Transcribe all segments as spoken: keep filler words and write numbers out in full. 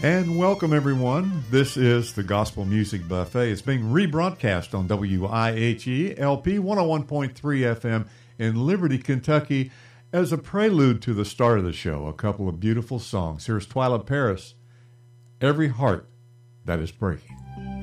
And welcome, everyone. This is the Gospel Music Buffet. It's being rebroadcast on W I H E L P one oh one point three F M in Liberty, Kentucky. As a prelude to the start of the show, a couple of beautiful songs. Here's Twila Paris, Every Heart That Is Breaking.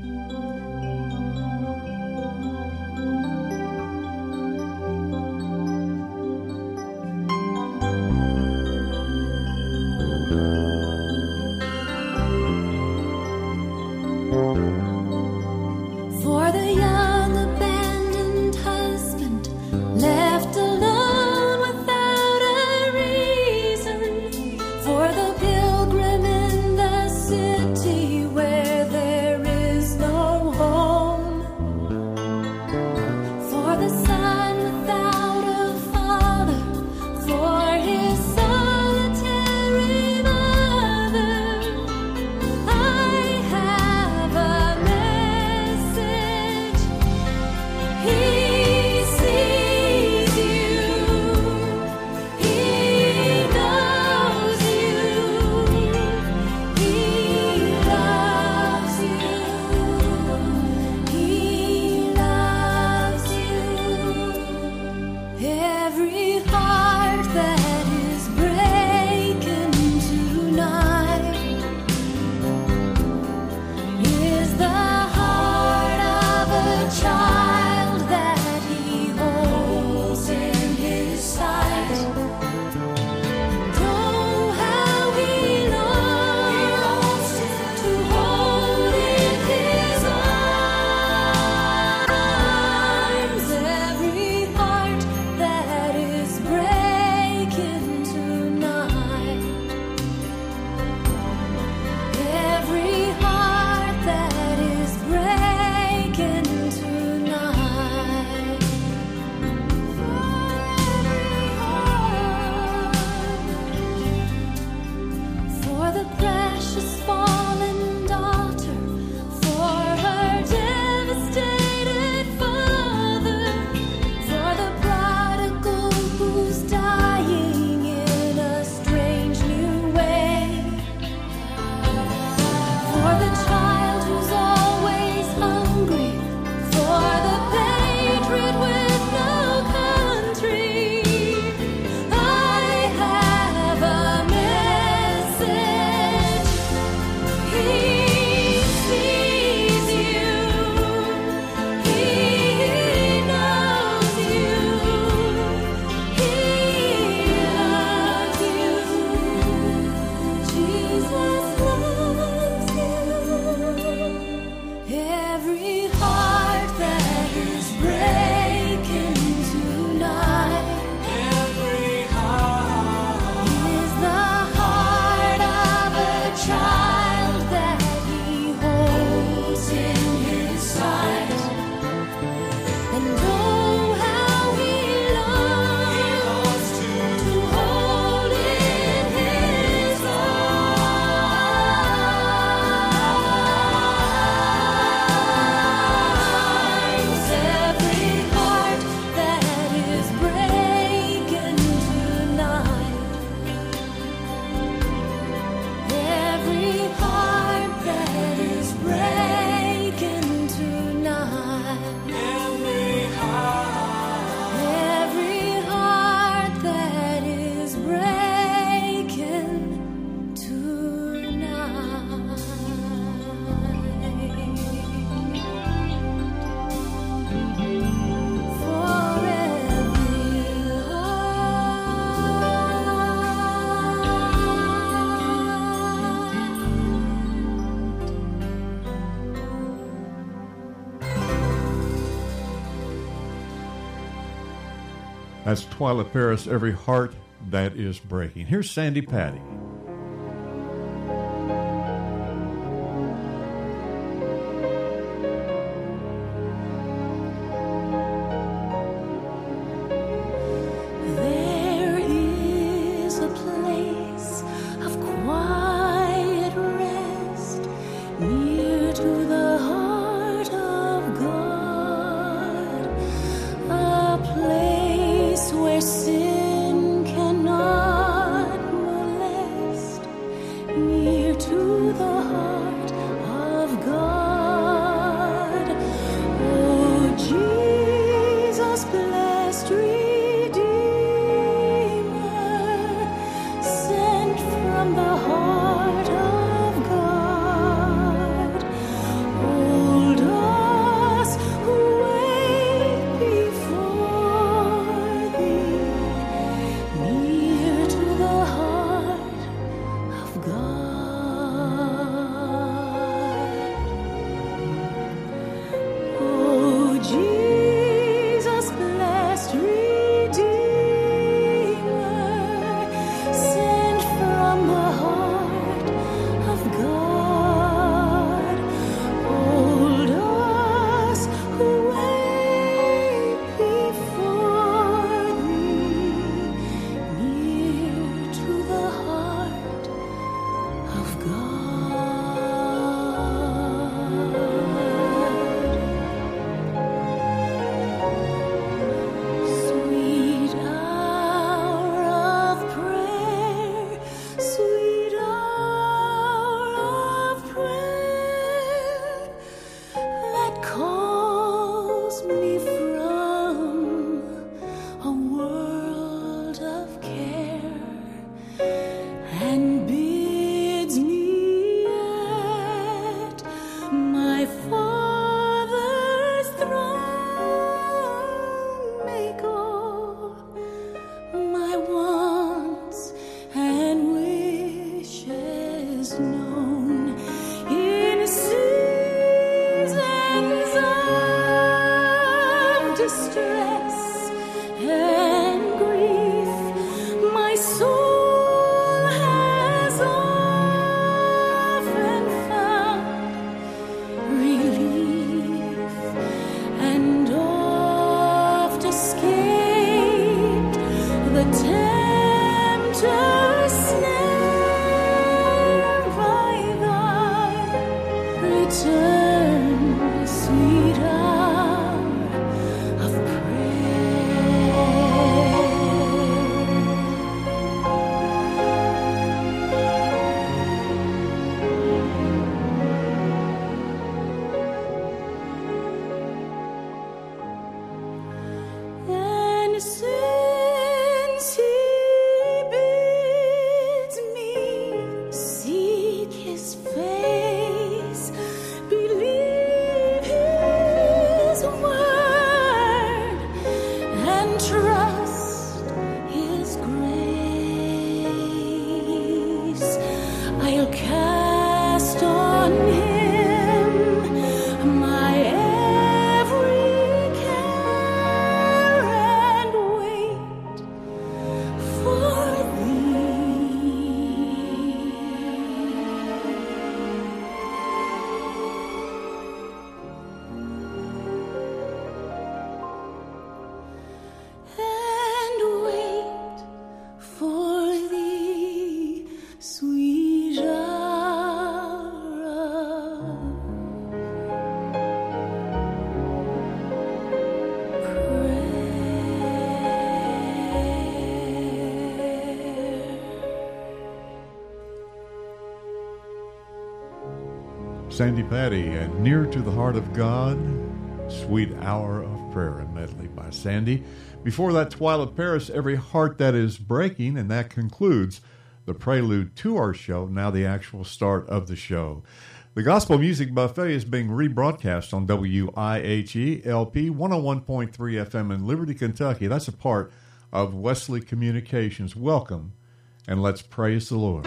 That's Twila Paris, Every Heart That Is Breaking. Here's Sandi Patty. To the Sandy Patty and Near to the Heart of God, Sweet Hour of Prayer, a medley by Sandy. Before that, Twyla Paris, Every Heart That Is Breaking, and that concludes the prelude to our show, now the actual start of the show. The Gospel Music Buffet is being rebroadcast on W I H E L P one oh one point three F M in Liberty, Kentucky. That's a part of Wesley Communications. Welcome, and let's praise the Lord.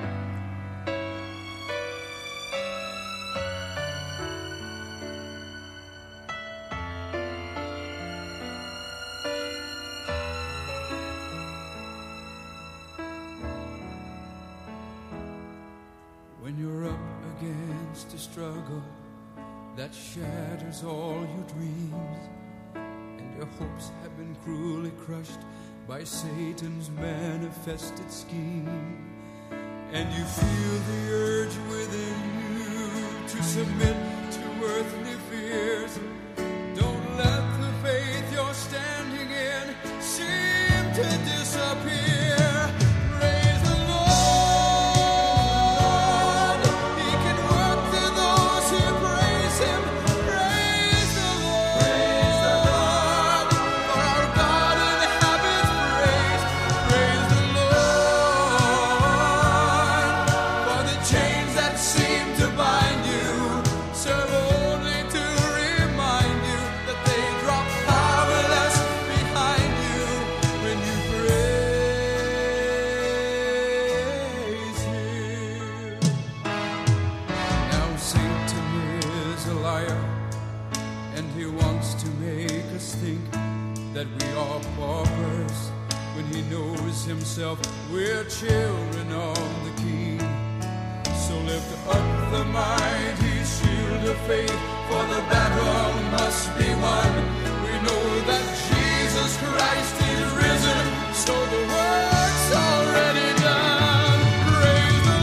When you're up against a struggle that shatters all your dreams, and your hopes have been cruelly crushed by Satan's manifested scheme, and you feel the urge within you to submit to earthly fears, don't let the faith you're standing in seem to disappear. Himself, we're children of the King. So lift up the mighty shield of faith, for the battle must be won. We know that Jesus Christ is risen, so the work's already done. Praise the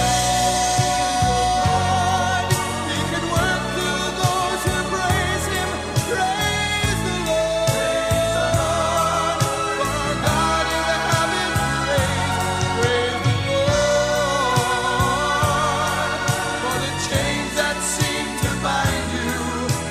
Lord. He can work through those who praise Him. Praise the Lord. For our God in the chains that seem to bind you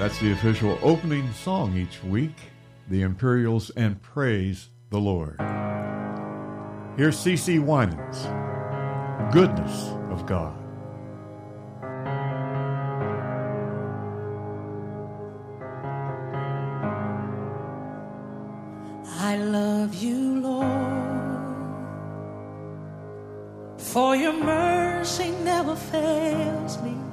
That's the official opening song each week, the Imperials and Praise the Lord. Here's C C Winans, Goodness of God. I love you, Lord, for your mercy never fails me.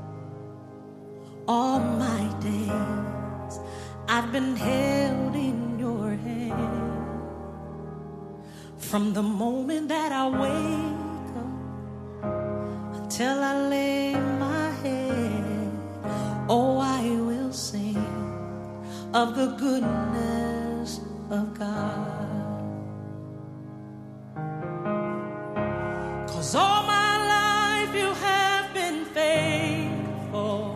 All my days I've been held in your hand. From the moment that I wake up until I lay my head, oh, I will sing of the goodness of God. 'Cause all my life you have been faithful.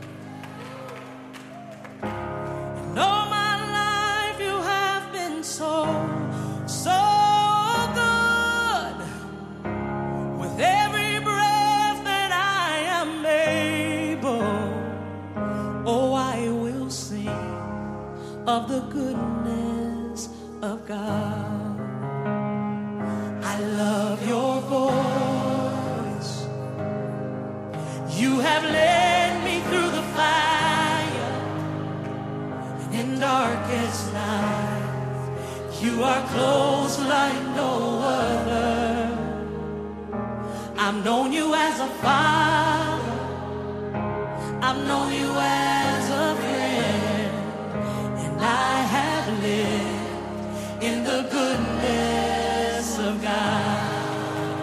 And all my life you have been so, so good. With every breath that I am able, oh, I will sing of the goodness of God. I love your voice. You have led me through the fire and in darkest night. You are close like no other. I've known you as a father. I've known you as a friend. And I have lived in the goodness of God.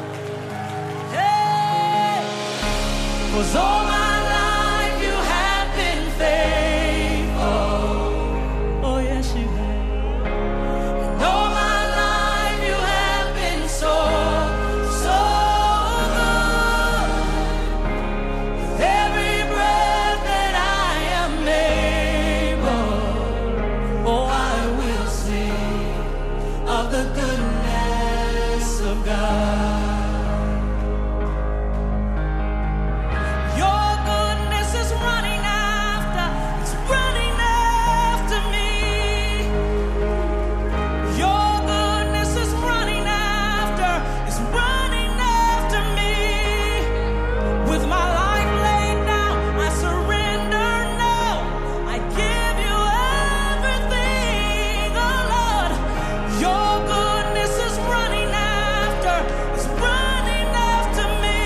Hey! 'Cause all my life you have been faithful. Oh, yes, you have. And all my life you have been so, so good. With every breath that I am able, oh, I will sing of the goodness of God. Your goodness is running after, it's running after me. Your goodness is running after, it's running after me. With my life laid down, I surrender now. I give you everything, oh Lord. Your goodness is running after, it's running after me.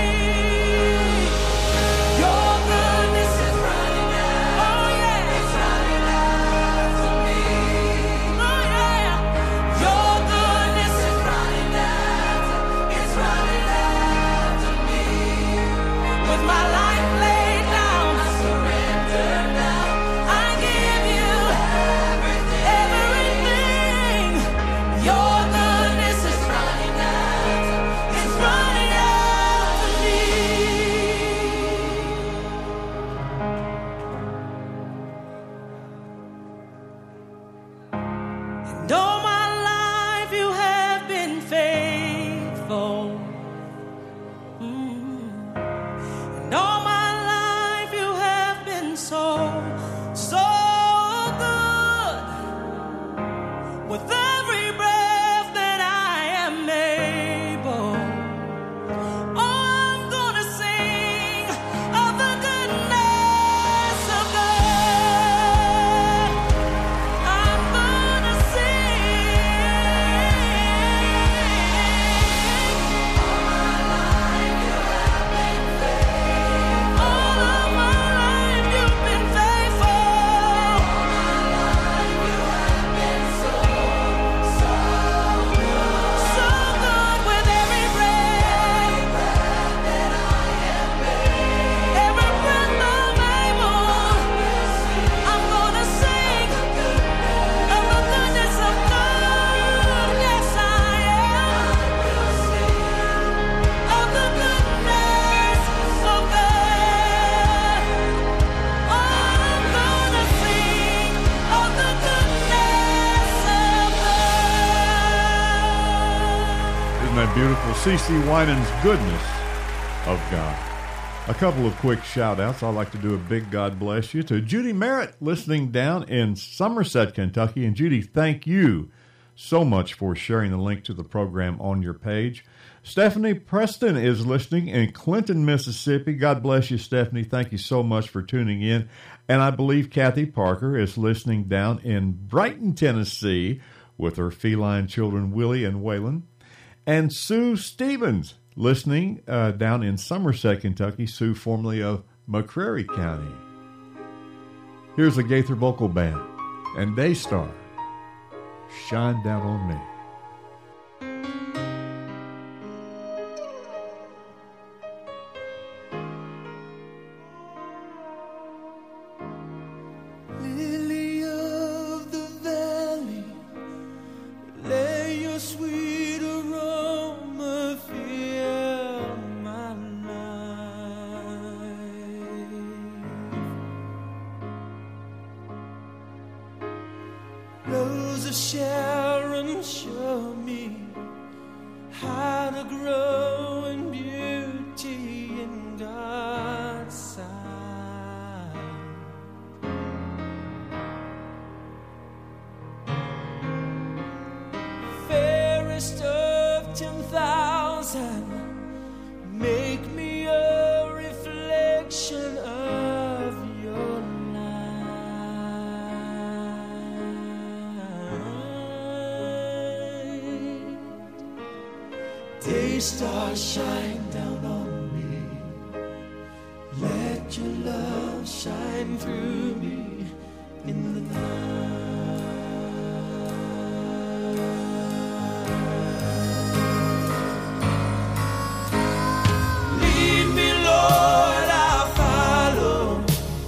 Your goodness is running after, oh yeah, it's running after me. Oh yeah, your goodness is running after, it's running after me. With my life laid down, I surrender now. I give you everything, everything. Your goodness is running after, it's running after me. And all my life you have been faithful. Mm. And all my life you have been so, so good. With every breath that I am able, oh, I'm gonna sing of the goodness of God. I'm gonna sing. All my life you have been faithful. All of my life you've been faithful. All my life you have been so, so good. So good with every breath that I am made. Every breath I'm able, I'm gonna sing of the goodness of God. Yes, I am. Of the goodness of God. Oh, I'm gonna sing of the goodness of God. Isn't that beautiful? C C Winans, Goodness of God. A couple of quick shout-outs. I'd like to do a big God bless you to Judy Merritt, listening down in Somerset, Kentucky. And Judy, thank you so much for sharing the link to the program on your page. Stephanie Preston is listening in Clinton, Mississippi. God bless you, Stephanie. Thank you so much for tuning in. And I believe Kathy Parker is listening down in Brighton, Tennessee, with her feline children, Willie and Waylon. And Sue Stevens, listening uh, down in Somerset, Kentucky. Sue, formerly of McCreary County. Here's the Gaither Vocal Band and Daystar, Shine Down on Me. Lily of the valley, lay your sweet aroma, fill my life. Rose of Sharon, show me how to grow in beauty in God's sight. Fairest of ten thousand, make me a reflection of your light. Daystar, shine down on me. Let your love shine through me in the night. Lead me, Lord, I'll follow.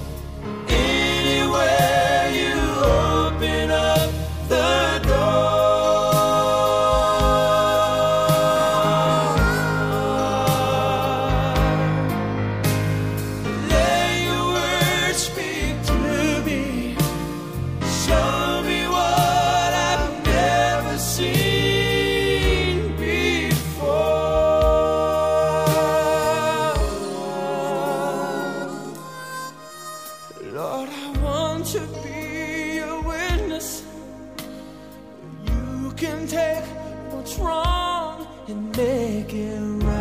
Anywhere you open up the door. Let your word speak to me. Show me what I've never seen before. Lord, I want to be a witness. You can take what's wrong and make it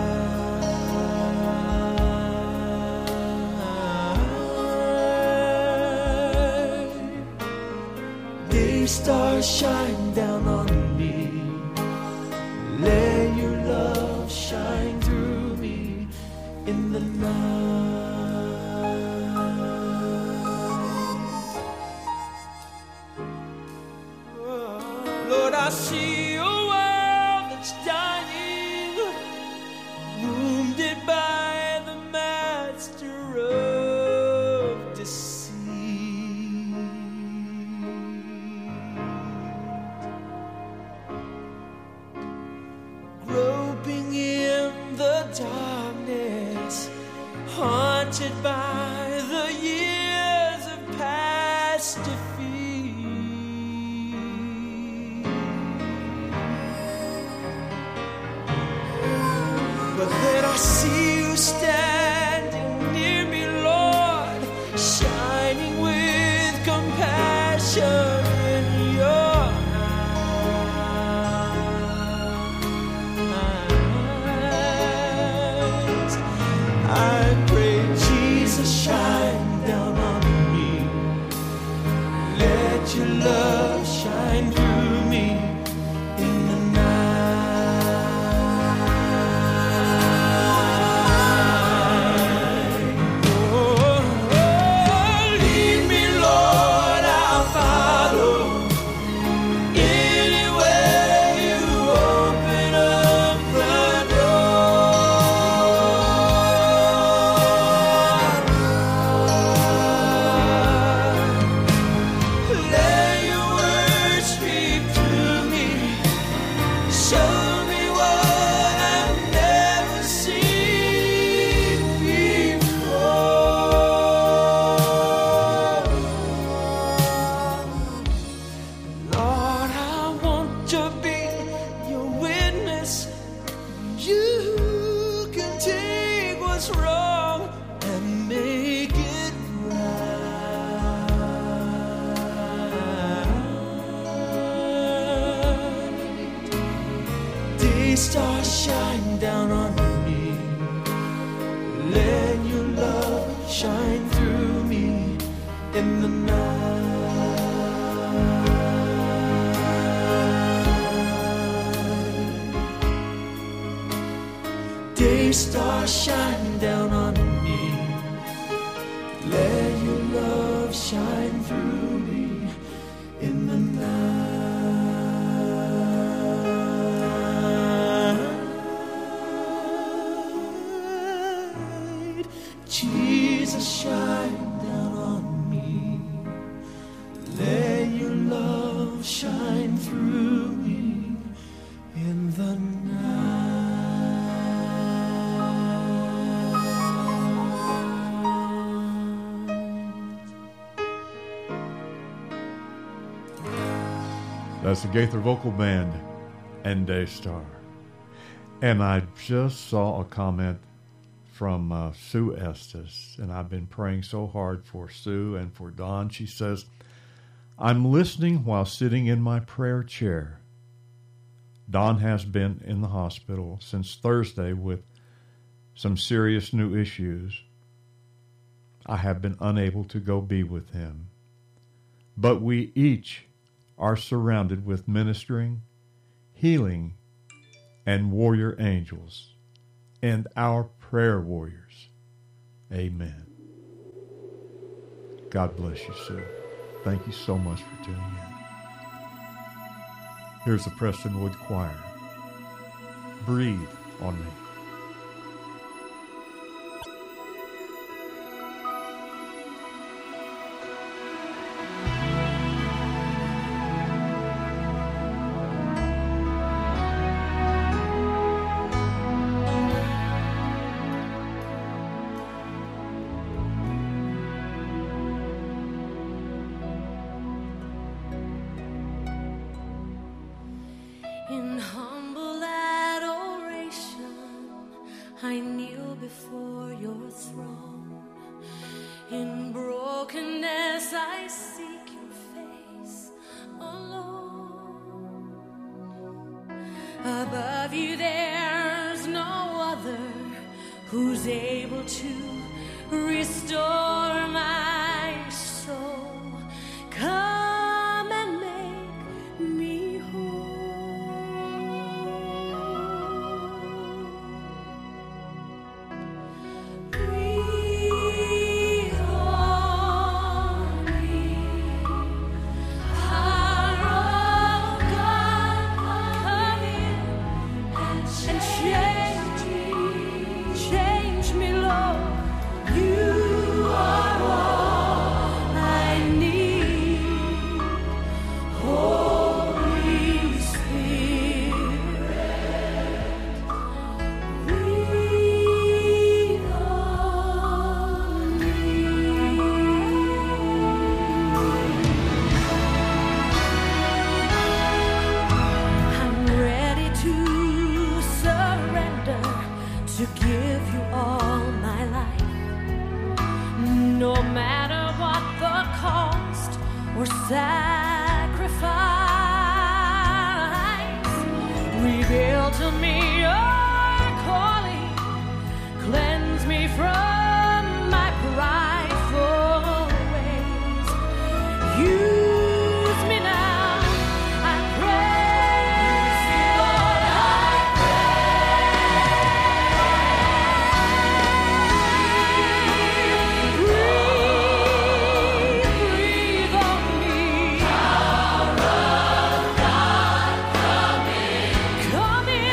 right. Daystar, shine down on me. Let your love shine through me in the night. Lord, I see a world that's dying, wounded by the master of deceit. Groping in the darkness, haunted by the years of past defeat. But then I see you standing near me, Lord, shining with compassion in your eyes. I pray, Jesus, shine down on me. Let your love shine through me in the night. in the night. Day star shine down on me. Let your love shine through me in the night. Jesus, shine down on me. Let your love shine through me in the night. That's the Gaither Vocal Band and Daystar. And I just saw a comment from uh, Sue Estes, and I've been praying so hard for Sue and for Don. She says, I'm listening while sitting in my prayer chair. Don has been in the hospital since Thursday with some serious new issues. I have been unable to go be with him. But we each are surrounded with ministering, healing, and warrior angels, and our prayer warriors. Amen. God bless you, Sue. Thank you so much for tuning in. Here's the Prestonwood Choir. Breathe on me. In humble adoration, I kneel before your throne. In brokenness, I seek your face alone. Above you, there's no other who's able to restore my soul. Come and make me whole. Breathe on me, power of God, come in and change me, change me, Lord. You are all I need, Holy Spirit. Breathe on me. I'm ready to surrender, to give you all my life, no matter what the cost or sacrifice. Reveal to me your calling, cleanse me from my prideful ways. Use me now, I pray, Lord, I breathe, breathe on me. Power of God, come in. Come in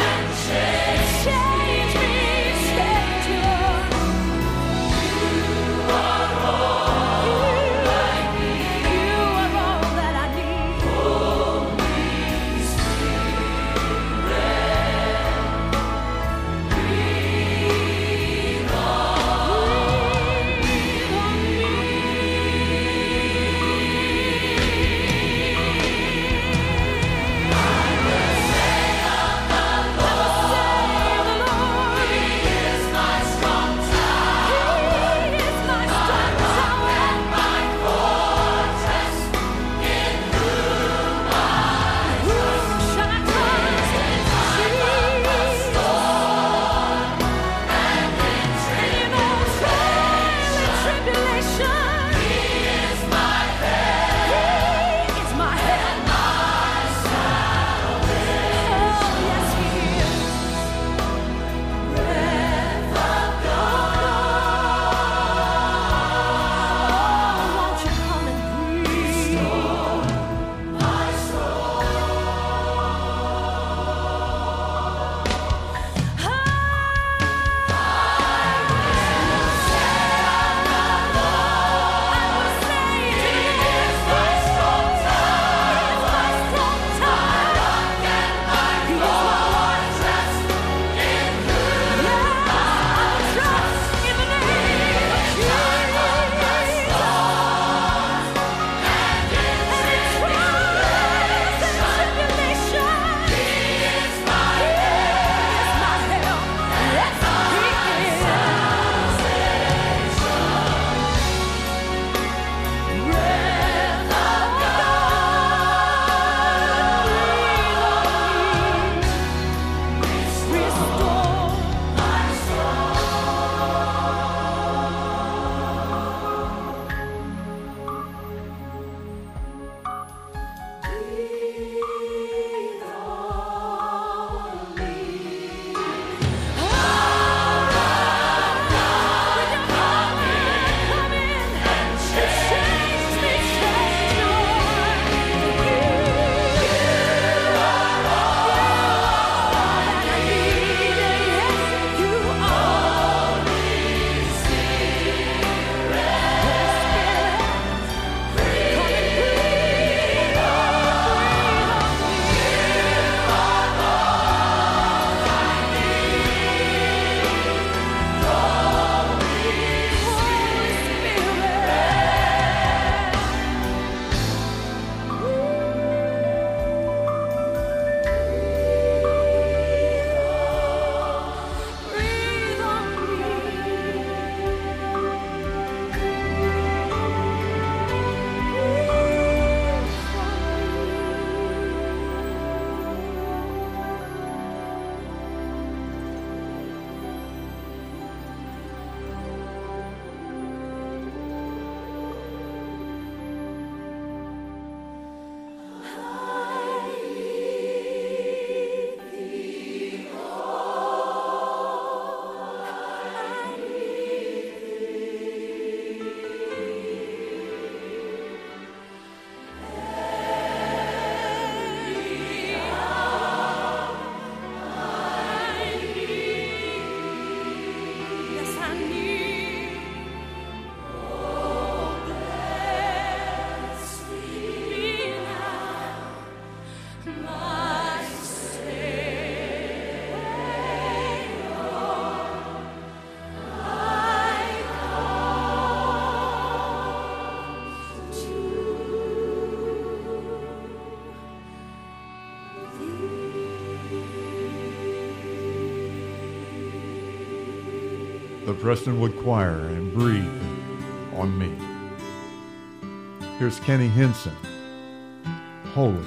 the Prestonwood Choir and Breathe on Me. Here's Kenny Henson, Holy.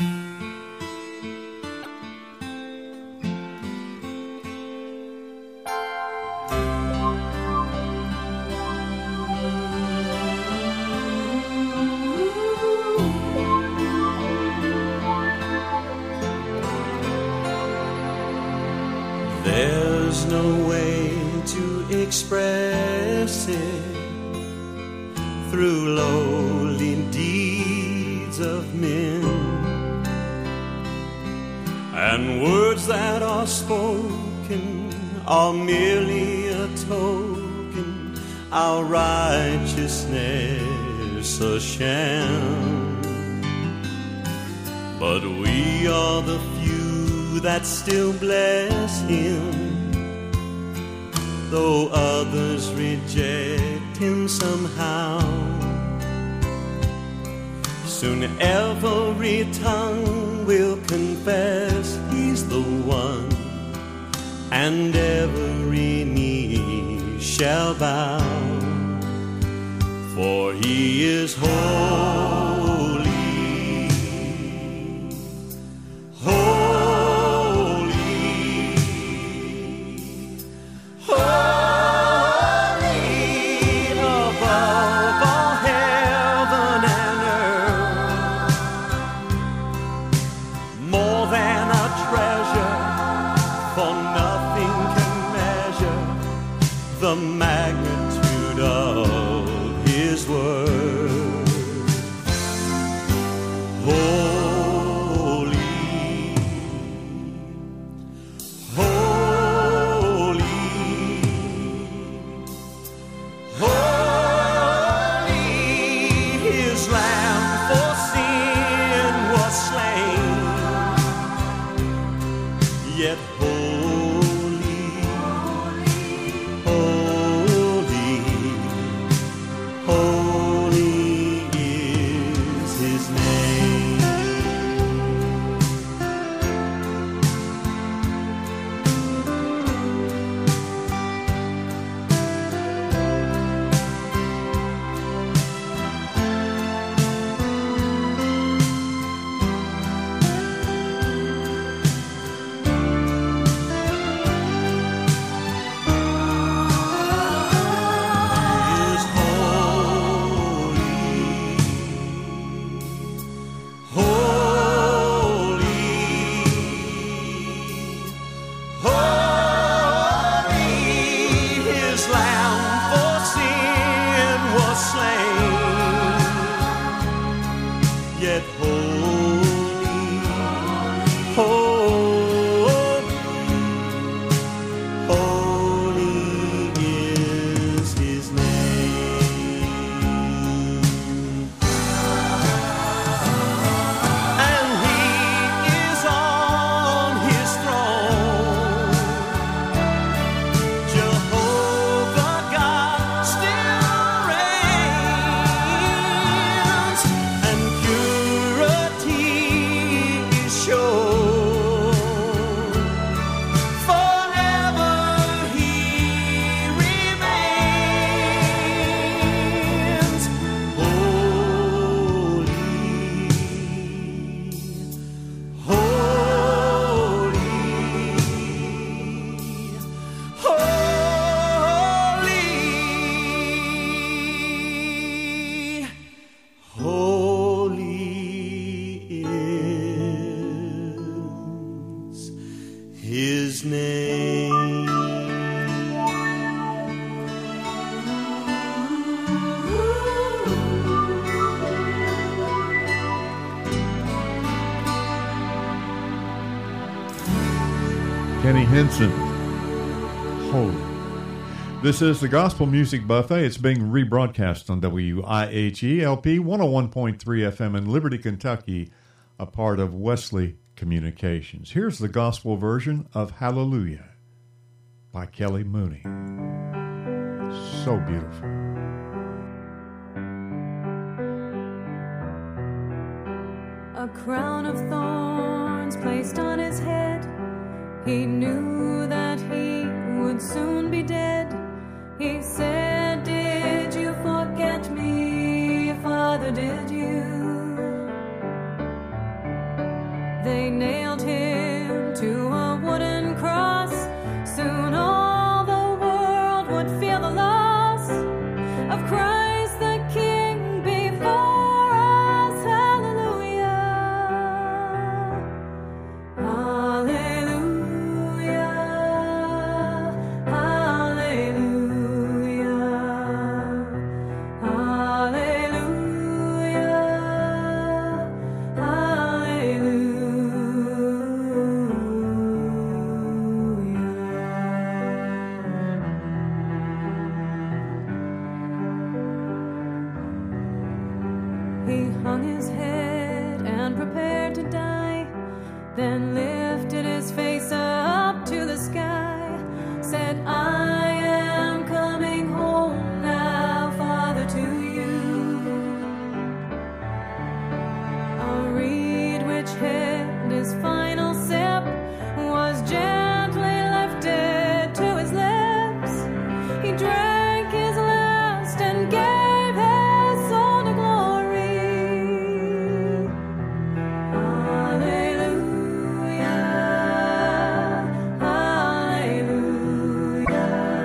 There's no way to express it through lowly deeds of men, and words that are spoken are merely a token, our righteousness a sham. But we are the few that still bless him, though others reject him somehow. Soon every tongue will confess he's the one, and every knee shall bow, for he is holy. The magnitude of his word. Holy, holy, holy, his lamb for sin was slain, yet Kenny Henson, Holy. This is the Gospel Music Buffet. It's being rebroadcast on W I H E L P one oh one point three F M in Liberty, Kentucky, a part of Wesley Communications. Here's the gospel version of Hallelujah by Kelly Mooney. So beautiful. A crown of thorns placed on his head. He knew that he would soon be dead, He said, "Did you forget me, Father, did you?" They nailed him to a wooden cross. Soon all the world would feel the loss of Christ the King before us. Hallelujah. Hallelujah. Hallelujah. Hallelujah. Hallelujah. He hung his head and prepared to die, then lifted his face up to the sky, said, "I am coming home now, Father, to you." A reed which held his final sip was gently lifted to his lips. He drank his last and gave his soul to glory. Hallelujah. Hallelujah.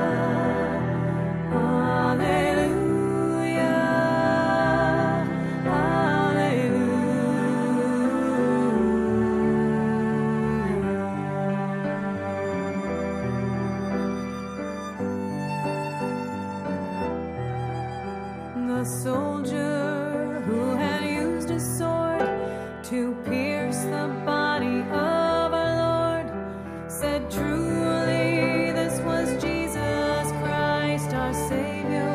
Hallelujah. Hallelujah. The soldier who had used his sword to pierce the body of our Lord said, "Truly this was Jesus Christ our Savior."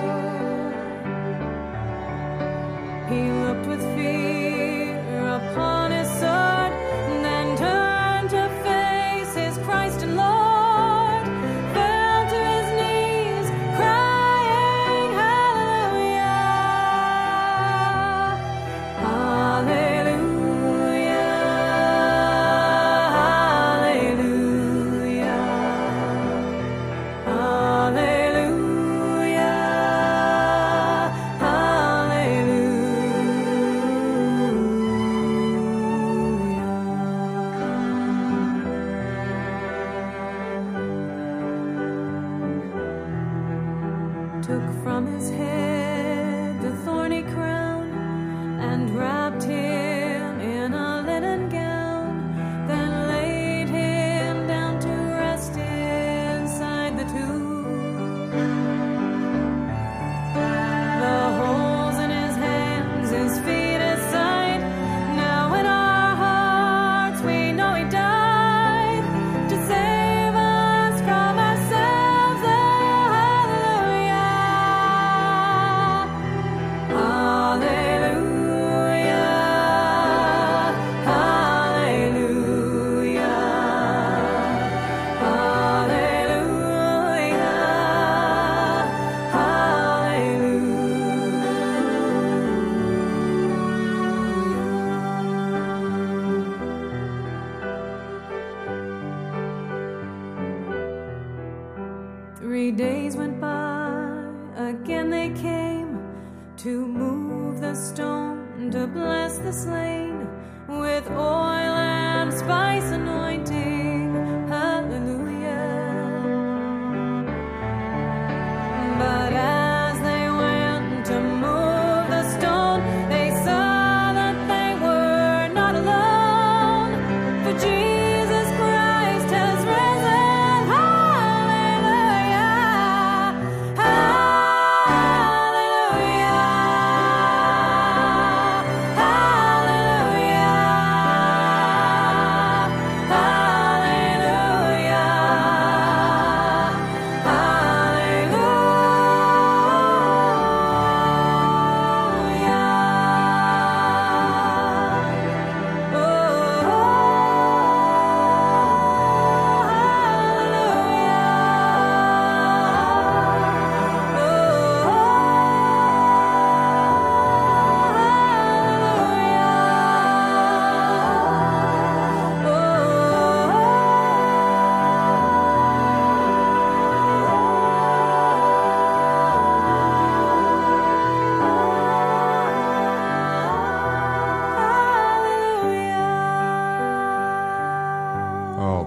He looked with fear upon his sword, then turned to face his Christ and Lord, fell to his knees, crying, "Hallelujah! Hallelujah! Hallelujah! Hallelujah! Hallelujah! Took from his head the thorny crown and wrapped him in a linen gown, then laid him down to rest inside the tomb. The holes in his hands, his feet, his side. Now in our hearts we know he died to save us from ourselves. Oh, hallelujah. Hallelujah. Hallelujah. Hallelujah. Hallelujah. Three days went by, again they came to move the stone, to bless the slain with oil and spice anointing. Hallelujah. But as they went to move the stone, they saw that they were not alone, for Jesus Christ has risen. Hallelujah. Hallelujah. Hallelujah.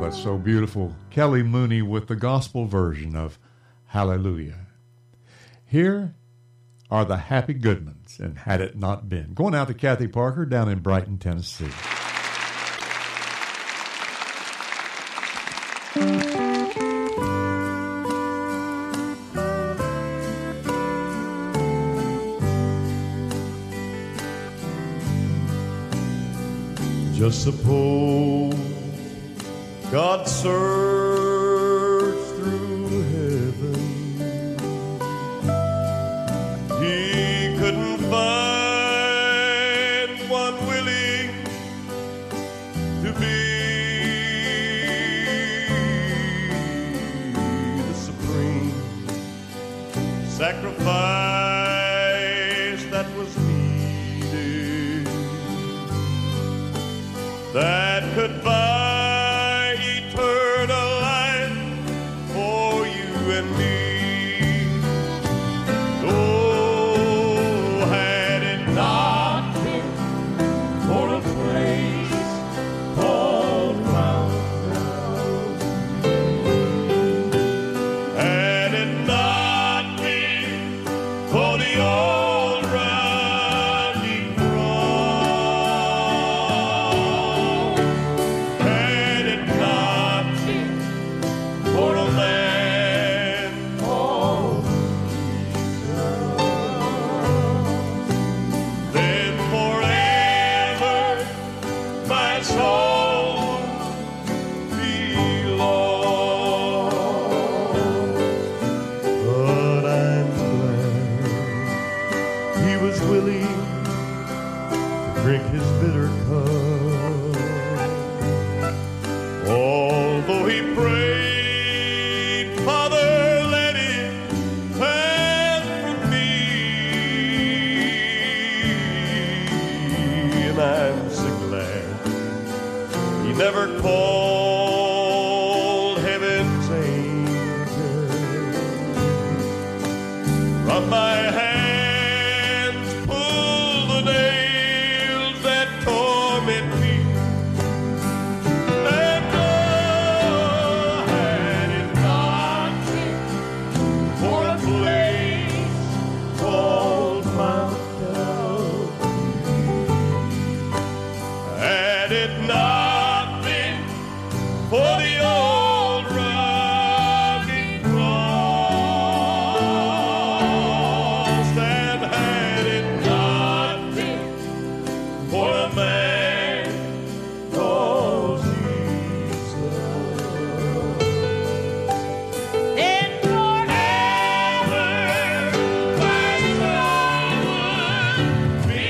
that's so beautiful. Kelly Mooney with the gospel version of Hallelujah. Here are the Happy Goodmans and Had It Not Been. Going out to Kathy Parker down in Brighton, Tennessee. Just suppose God searched through heaven, He couldn't find one willing to be the supreme sacrifice that was needed, that could buy eternal life for you and me. Oh, had it not been for a place called Mount Calvary, had it not been for the old rugged cross, had it not been for a man called Jesus, then forever my soul be lost. But I'm glad He was willing to drink His bitter cup. Although He prayed, Father, let it pass from me. And I'm so glad He never called heaven's angels from my hands, pull the nails that torment me. And oh, had it not been for a place called Mount Calvary, had it not been for the old rugged cross, and had it not been for a man called Jesus, then forever my soul would be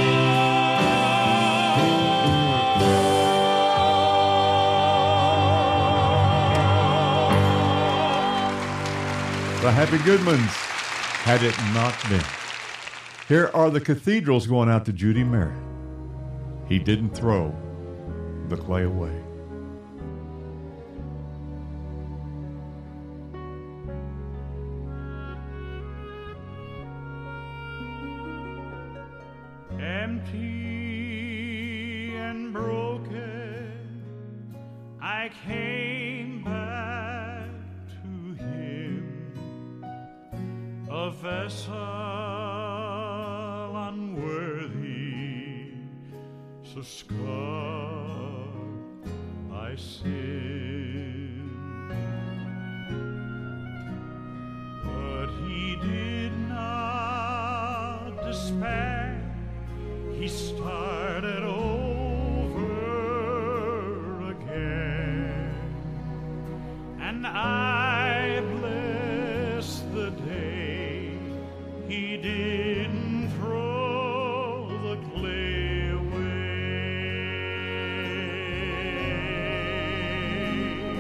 The Happy Goodmans, Had It Not Been. Here are the Cathedrals going out to Judy Merritt. He didn't throw the clay away. Empty and broken, I came back to Him, a vessel unworthy, so scarred by sin. But He did not despair. He started over again, and I bless the day He didn't throw the clay away.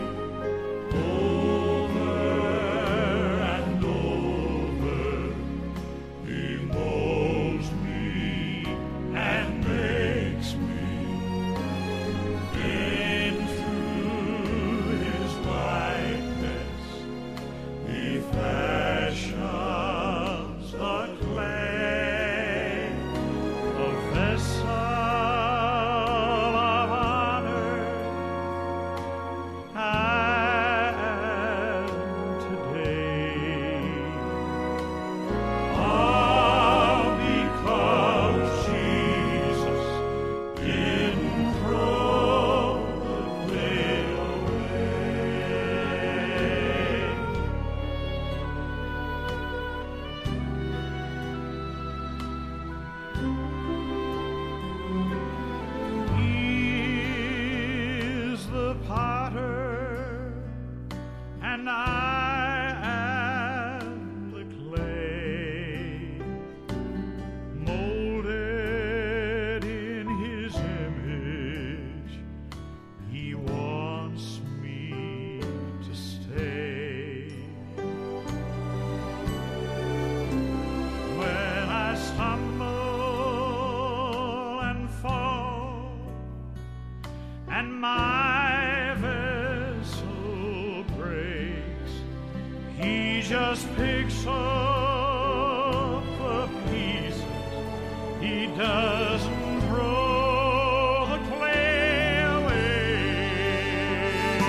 Over and over He molds me and makes me, in through His likeness He fashions the clay. just picks up the pieces. He doesn't throw the clay away.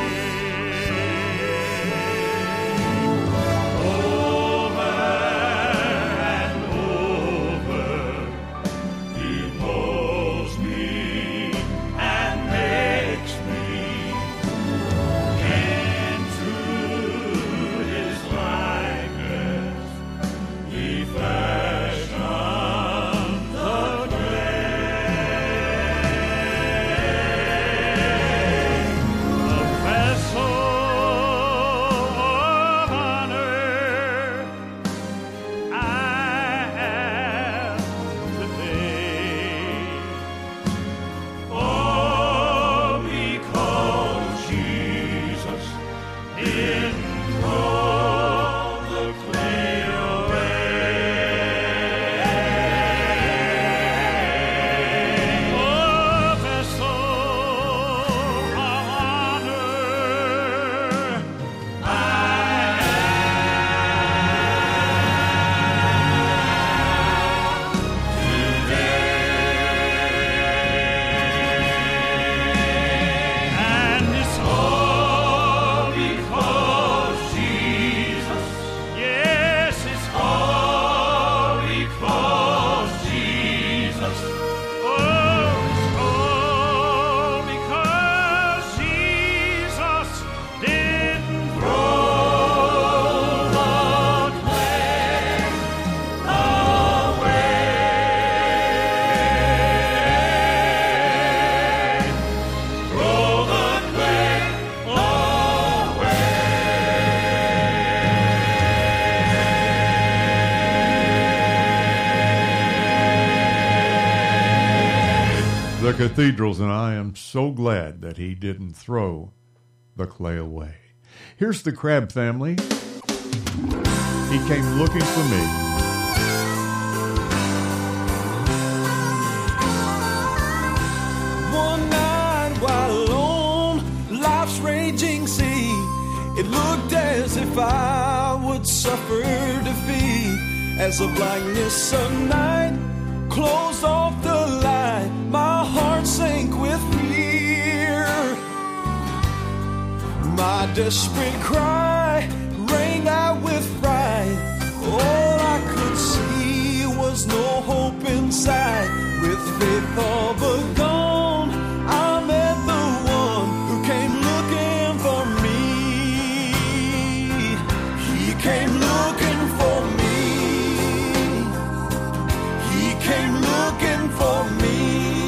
Over and over, he molds me and makes me into his likeness. He fashioned the clay, a vessel of honor I am today. Oh, because Jesus didn't throw the clay away. Oh, vessel of honor I And it's all because Jesus. Yes, it's all because Jesus. Oh, it's all because Jesus didn't throw the clay away. Throw the clay The Cathedrals, and I am so glad that he didn't throw the clay away. Here's the Crab Family. He came looking for me. One night while on life's raging sea, it looked as if I would suffer defeat. As the blackness of night closed off the light, my heart sank with fear. My desperate cry rang out with fright. All I could see was no hope in sight. With faith all but gone, I met the one who came looking for me. He came looking for me. He came looking for me.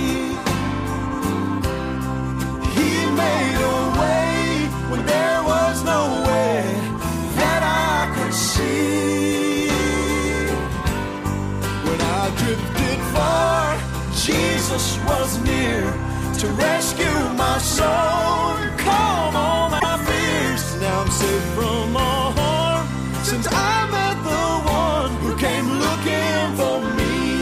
He made a way when there was no way that I could see. When I drifted far, Jesus was near to rescue my soul, calm all my fears. Now I'm safe from all harm, since I met the one who came looking for me.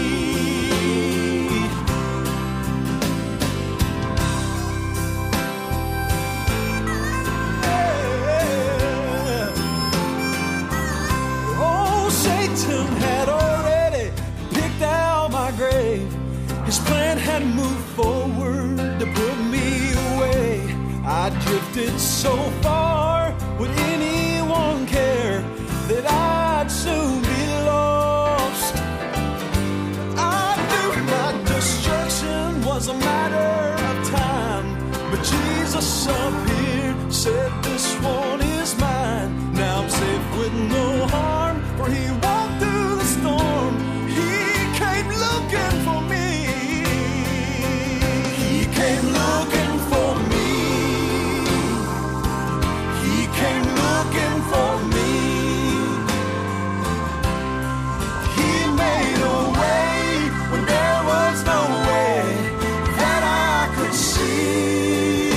Oh, Satan had already picked out my grave. His plan had moved forward to put me away. I drifted so far, would anyone care that I'd soon be lost? I knew my destruction was a matter of time, but Jesus appeared, said this one is mine. Now I'm safe with no harm, for he walked through the storm. He came looking for me. He came looking for me. He came looking for me. He made a way when there was no way that I could see.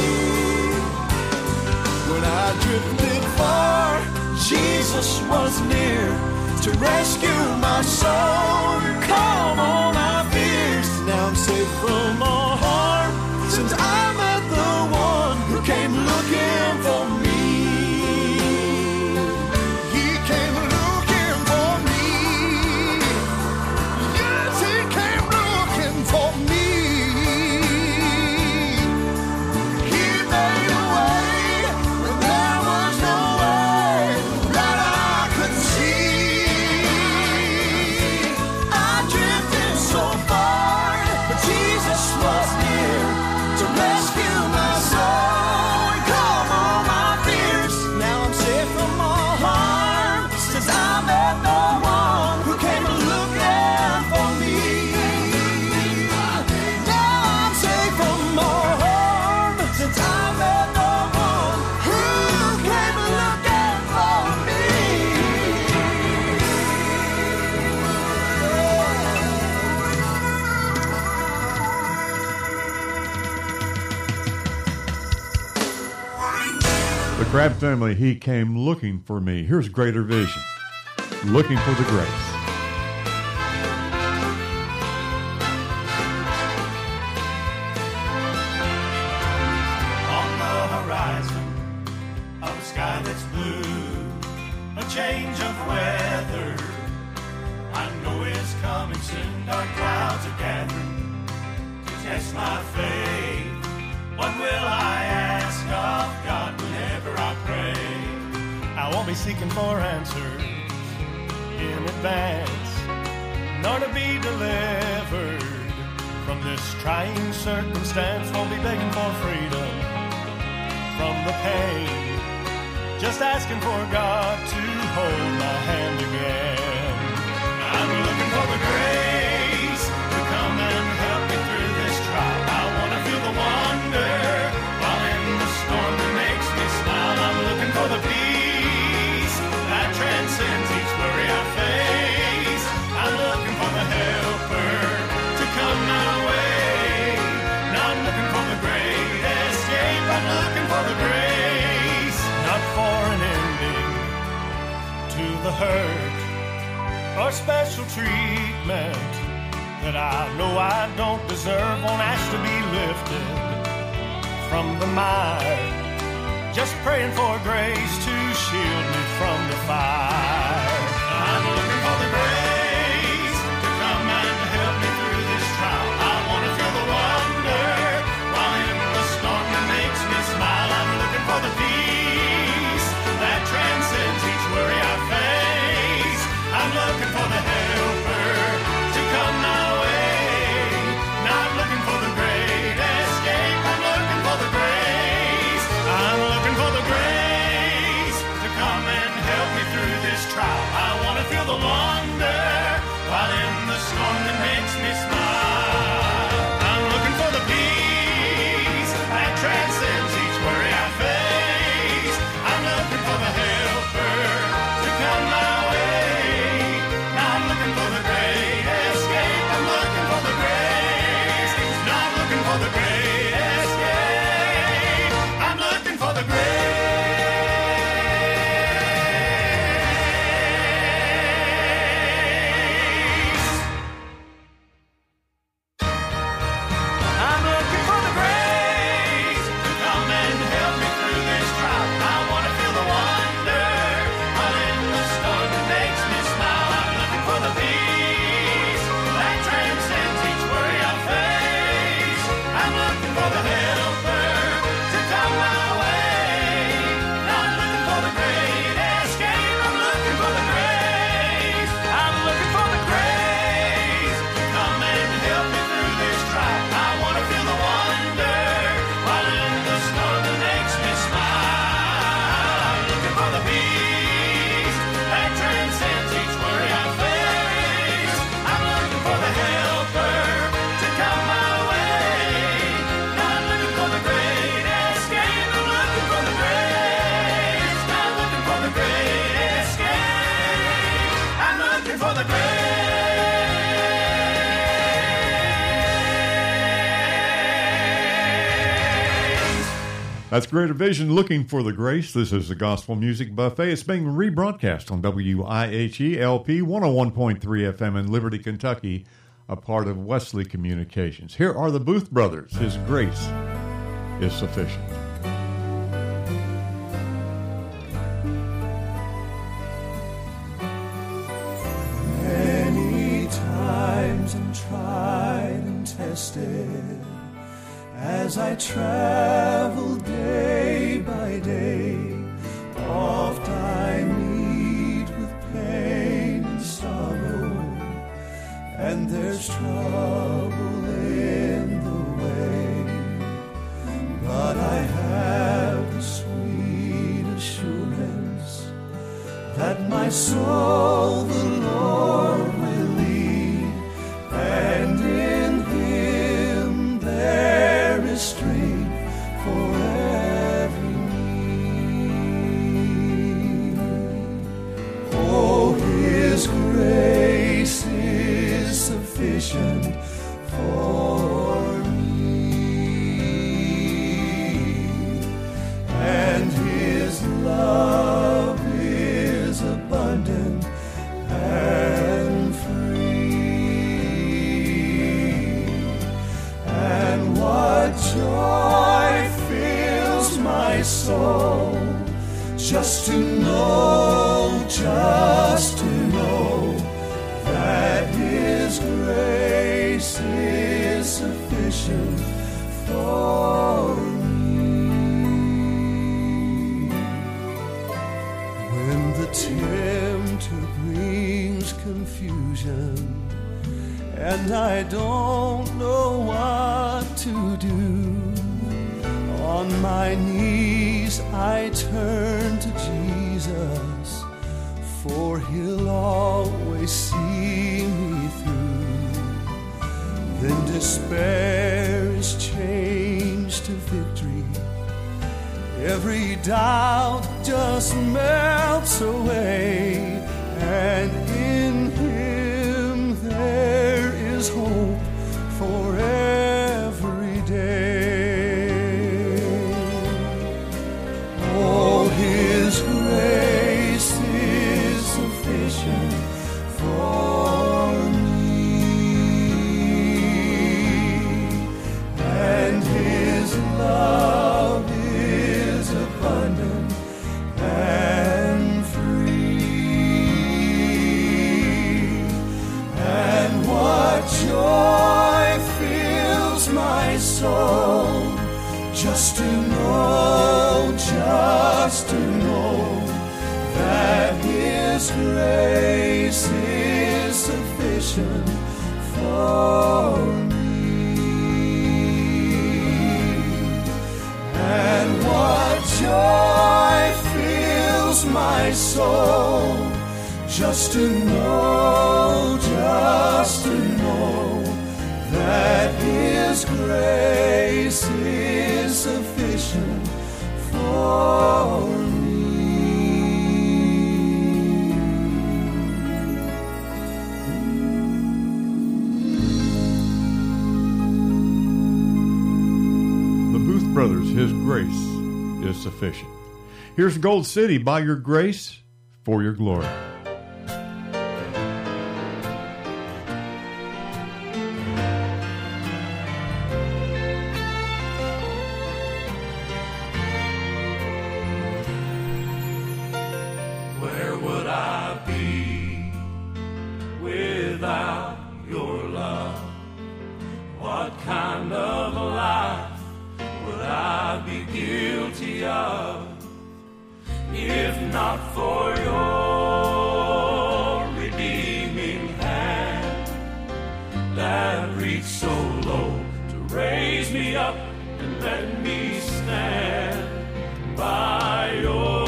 When I drifted far, Jesus was near to rescue my soul, calm all my fears. Now I'm safe from all harm, since I met the one who came looking for me. He came Crabb Family, He Came Looking for Me. Here's Greater Vision, Looking for the Grace. On the horizon of a sky that's blue, a change of weather I know is coming soon. Dark clouds are gathering to test my faith. What will I ask of God whenever I pray? I won't be seeking for answers in advance, nor to be delivered from this trying circumstance. Won't be begging for freedom from the pain, just asking for God to hold my hand again. I'm looking for the grace to come and help me through this trial. I want to feel the wonder while in the storm that makes me smile. I'm looking for the peace that transcends each worry I face. I'm looking for the helper to come my way. Now I'm looking for the great escape. I'm looking for the grace, not for an ending to the hurt or special treatment that I know I don't deserve. Won't ask to be lifted from the mire, just praying for grace to shield me from the fire. I'm looking for the grace to come and help me through this trial. I want to feel the wonder while in the storm that makes me smile. I'm looking for the peace that transcends each worry I face. I'm looking for the helper to come my way. Now I'm looking for the great escape. I'm looking for the grace. I'm looking for the grace to come and help me through this trial. I want to feel the wonder while in the storm that makes me smile. I'm looking for the peace that transcends each worry I face. I'm looking for the helper to come my way. Now I'm looking for the great escape. I'm looking for the grace. Now I'm looking for the great escape. I'm looking for the grace. I'm looking for the grace to come and help me through this trial. I want to feel the wonder while in the storm that makes me smile. I'm looking for the peace that transcends each worry I face. I'm looking for the helper to come my way. Now I'm looking for the great escape. I'm looking for the grace. I'm looking for the grace to come and help me through this trial. I want to feel the wonder while in the storm that makes me smile. I'm looking for the peace that transcends each worry I face. I'm looking for the helper to come my way. Now I'm looking for the great escape. I'm looking for the grace. Now I'm looking for the great escape. I'm looking for the grace. That's Greater Vision, Looking for the Grace. This is the Gospel Music Buffet. It's being rebroadcast on W I H E L P one oh one point three F M in Liberty, Kentucky, a part of Wesley Communications. Here are the Booth Brothers. His grace is sufficient. Many times I'm tried and tested as I travel day by day. Oft I meet with pain and sorrow, and there's trouble in the way. But I have the sweet assurance that my soul the Lord will lead, and in Him there is strength for every need. Oh, His grace is sufficient for me, and His confusion, and I don't know what to do. On my knees I turn to Jesus, for He'll always see me through. Then despair is changed to victory. Every doubt just melts away, and in Him there is hope for every day. Oh, His grace is sufficient for me, and His love is abundant and free. And what joy fills my soul, just to know, just to know that His grace is sufficient for me. And what joy fills my soul, just to know, just to know that His grace is sufficient for me. The Booth Brothers, His grace is sufficient. Here's Gold City, by your grace, for your glory. Where would I be without your love? What kind of life would I be guilty of if not for your redeeming hand that reached so low to raise me up and let me stand by your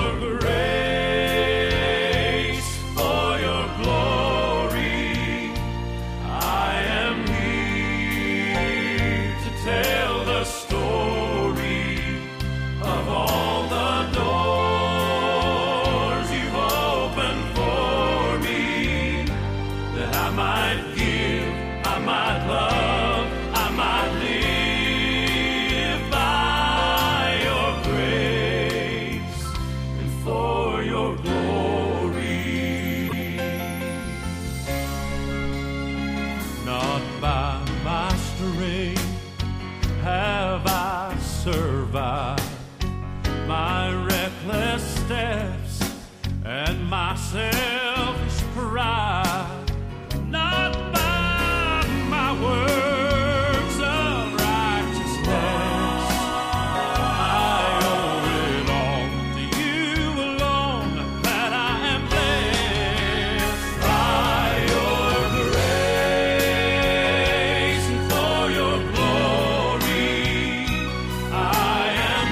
grace, for your glory. I am here to tell the story of all the doors you've opened for me, that I might give, I might love, I might live by your grace and for your glory. Not by my strength have I survived my reckless steps and my selfish pride, not by my works of righteousness. I owe it all to you alone that I am blessed by your grace and for your glory. I am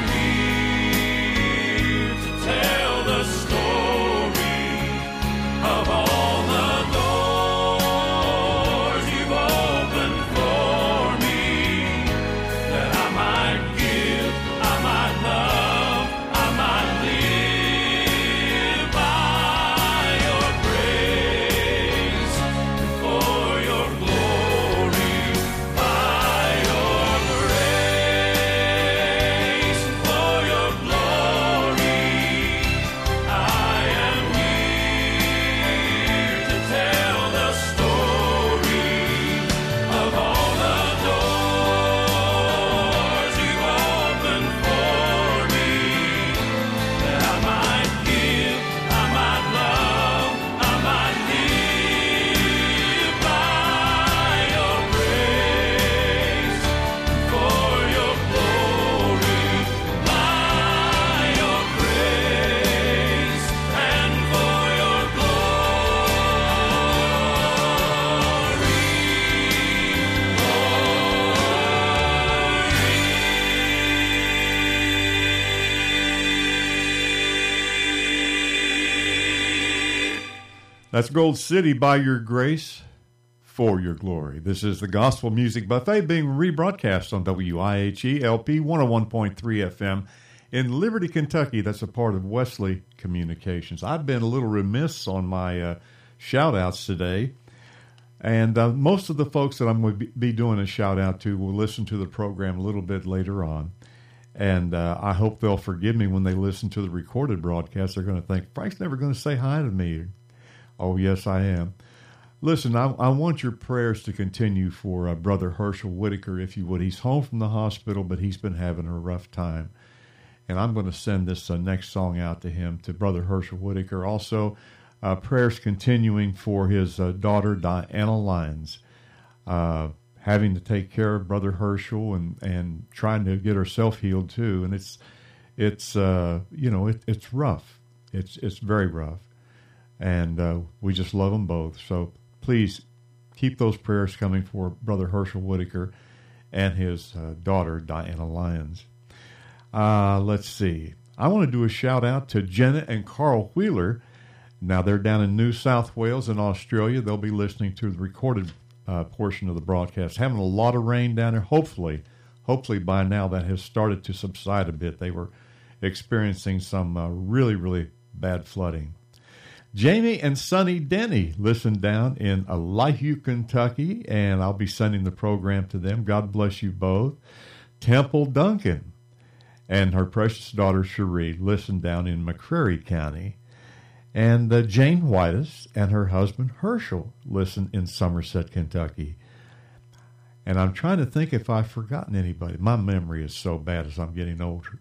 That's Gold City, By Your Grace, For Your Glory. This is the Gospel Music Buffet being rebroadcast on W I H E L P one oh one point three F M in Liberty, Kentucky. That's a part of Wesley Communications. I've been a little remiss on my uh, shout-outs today, and uh, most of the folks that I'm going to be doing a shout-out to will listen to the program a little bit later on, and uh, I hope they'll forgive me when they listen to the recorded broadcast. They're going to think, Frank's never going to say hi to me. Oh, yes, I am. Listen, I, I want your prayers to continue for uh, Brother Herschel Whitaker, if you would. He's home from the hospital, but he's been having a rough time. And I'm going to send this uh, next song out to him, to Brother Herschel Whitaker. Also, uh, prayers continuing for his uh, daughter, Diana Lyons, uh, having to take care of Brother Herschel and, and trying to get herself healed, too. And it's, it's uh, you know, it, it's rough. It's, it's very rough. And uh, we just love them both. So please keep those prayers coming for Brother Herschel Whitaker and his uh, daughter, Diana Lyons. Uh, let's see. I want to do a shout out to Jenna and Carl Wheeler. Now they're down in New South Wales in Australia. They'll be listening to the recorded uh, portion of the broadcast. Having a lot of rain down there. Hopefully, hopefully by now that has started to subside a bit. They were experiencing some uh, really, really bad flooding. Jamie and Sonny Denny listen down in Elihu, Kentucky, and I'll be sending the program to them. God bless you both. Temple Duncan and her precious daughter Cherie listen down in McCreary County. And uh, Jane Whitus and her husband Herschel listen in Somerset, Kentucky. And I'm trying to think if I've forgotten anybody. My memory is so bad as I'm getting older.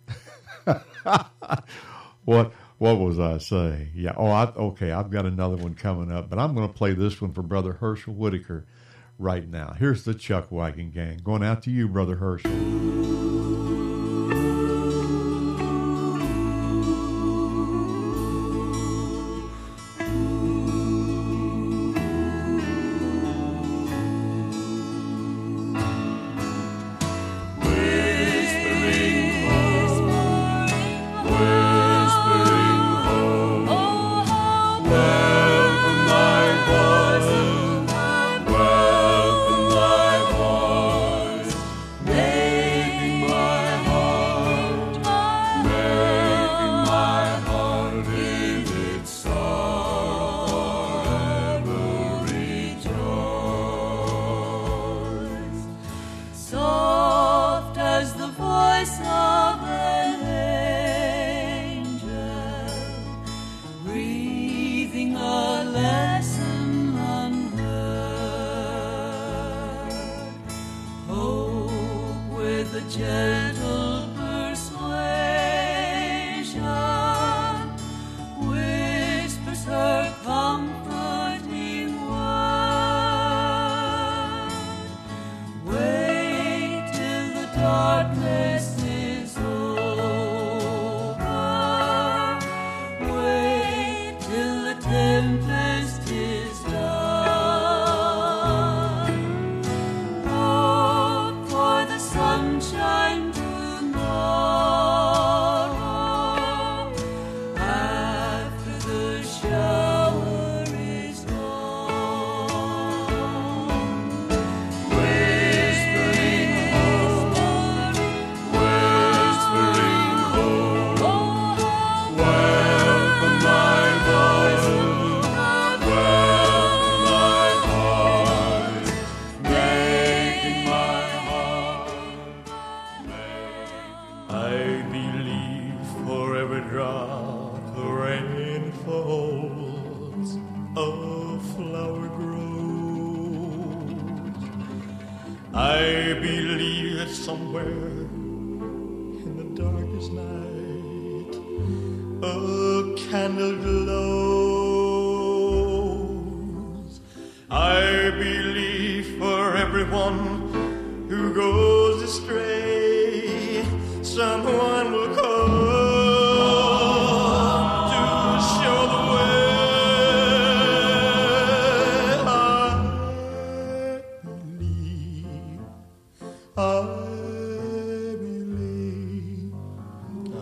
What... What was I saying? Yeah. Oh, I, okay. I've got another one coming up, but I'm going to play this one for Brother Herschel Whitaker right now. Here's the Chuck Wagon Gang. Going out to you, Brother Herschel.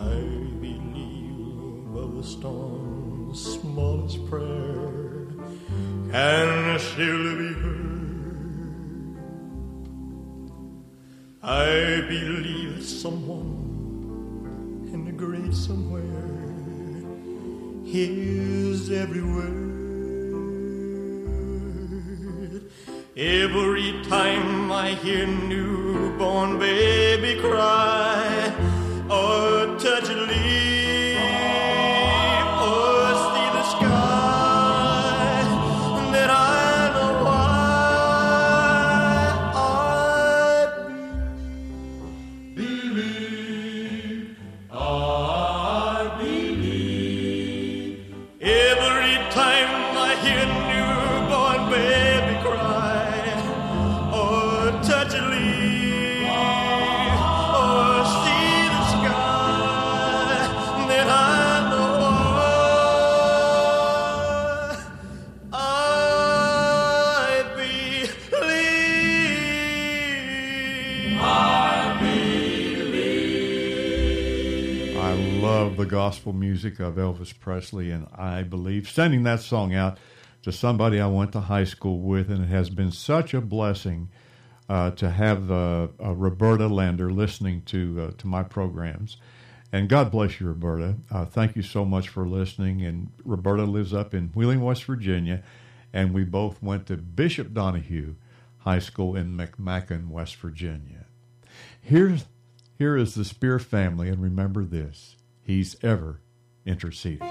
Storm's smallest prayer and she'll be heard. I believe someone in the grave somewhere hears every word. Every time I hear newborn baby cry, or touch a leaf, or see the sky, then I know why I believe, I believe. Every time I hear newborn baby cry, or touch a leaf, or see the sky, then I know why I believe. I believe. I love the gospel music of Elvis Presley, and I believe sending that song out to somebody I went to high school with, and it has been such a blessing uh, to have uh, uh, Roberta Lander listening to uh, to my programs. And God bless you, Roberta. Uh, thank you so much for listening. And Roberta lives up in Wheeling, West Virginia, and we both went to Bishop Donahue High School in McMacken, West Virginia. Here's here is the Spear family, and remember this: He's ever interceding.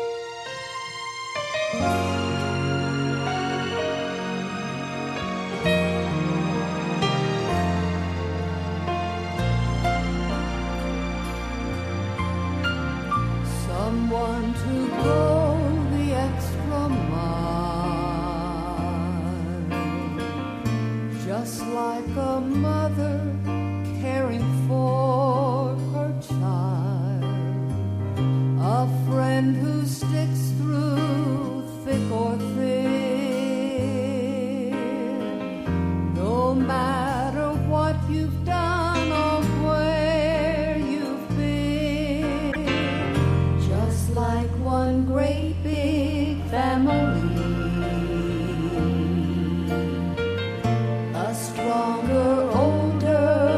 Someone to go the extra mile, just like a mother caring for her child, a friend who sticks through thick or thin, no matter what you've done or where you've been, just like one great big family, a stronger, older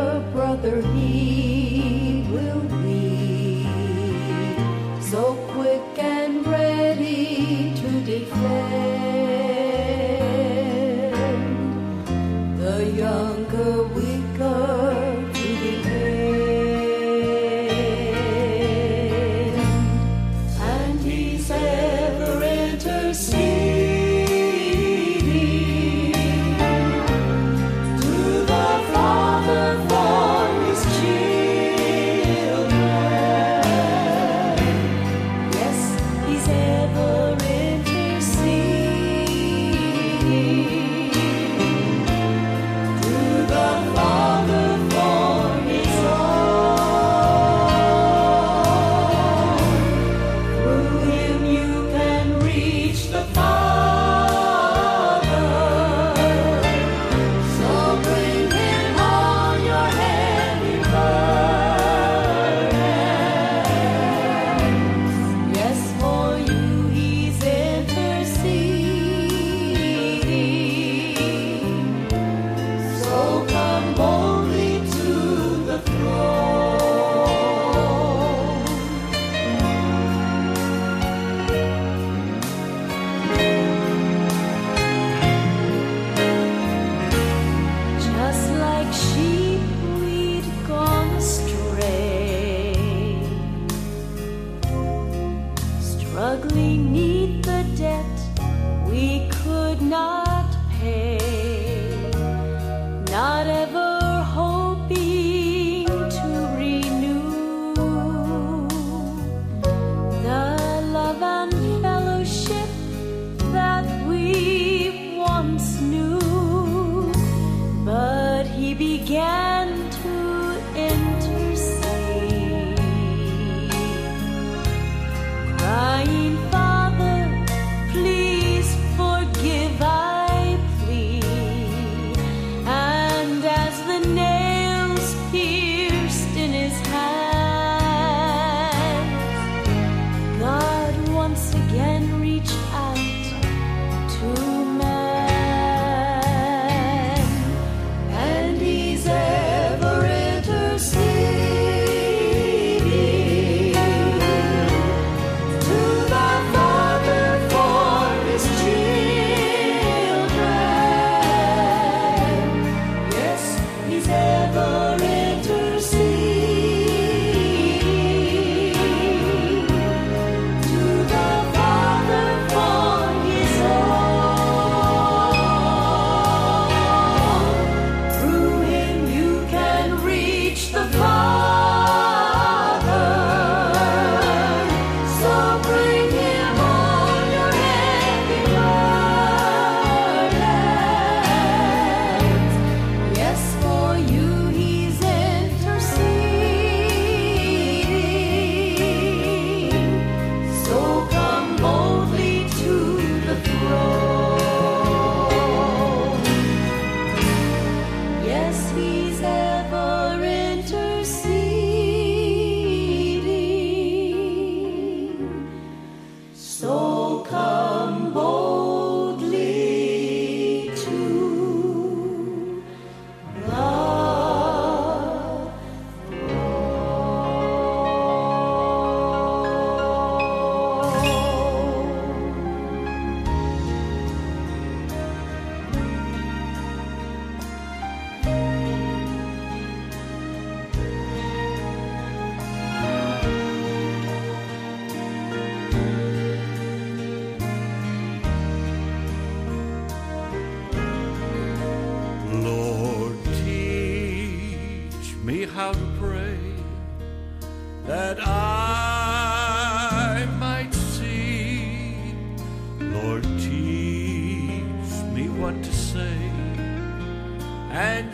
what to say and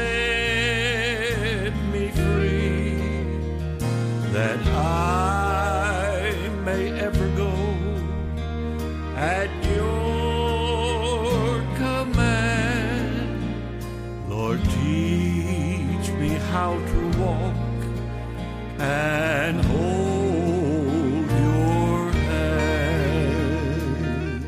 set me free, that I may ever go at your command. Lord, teach me how to walk and hold your hand.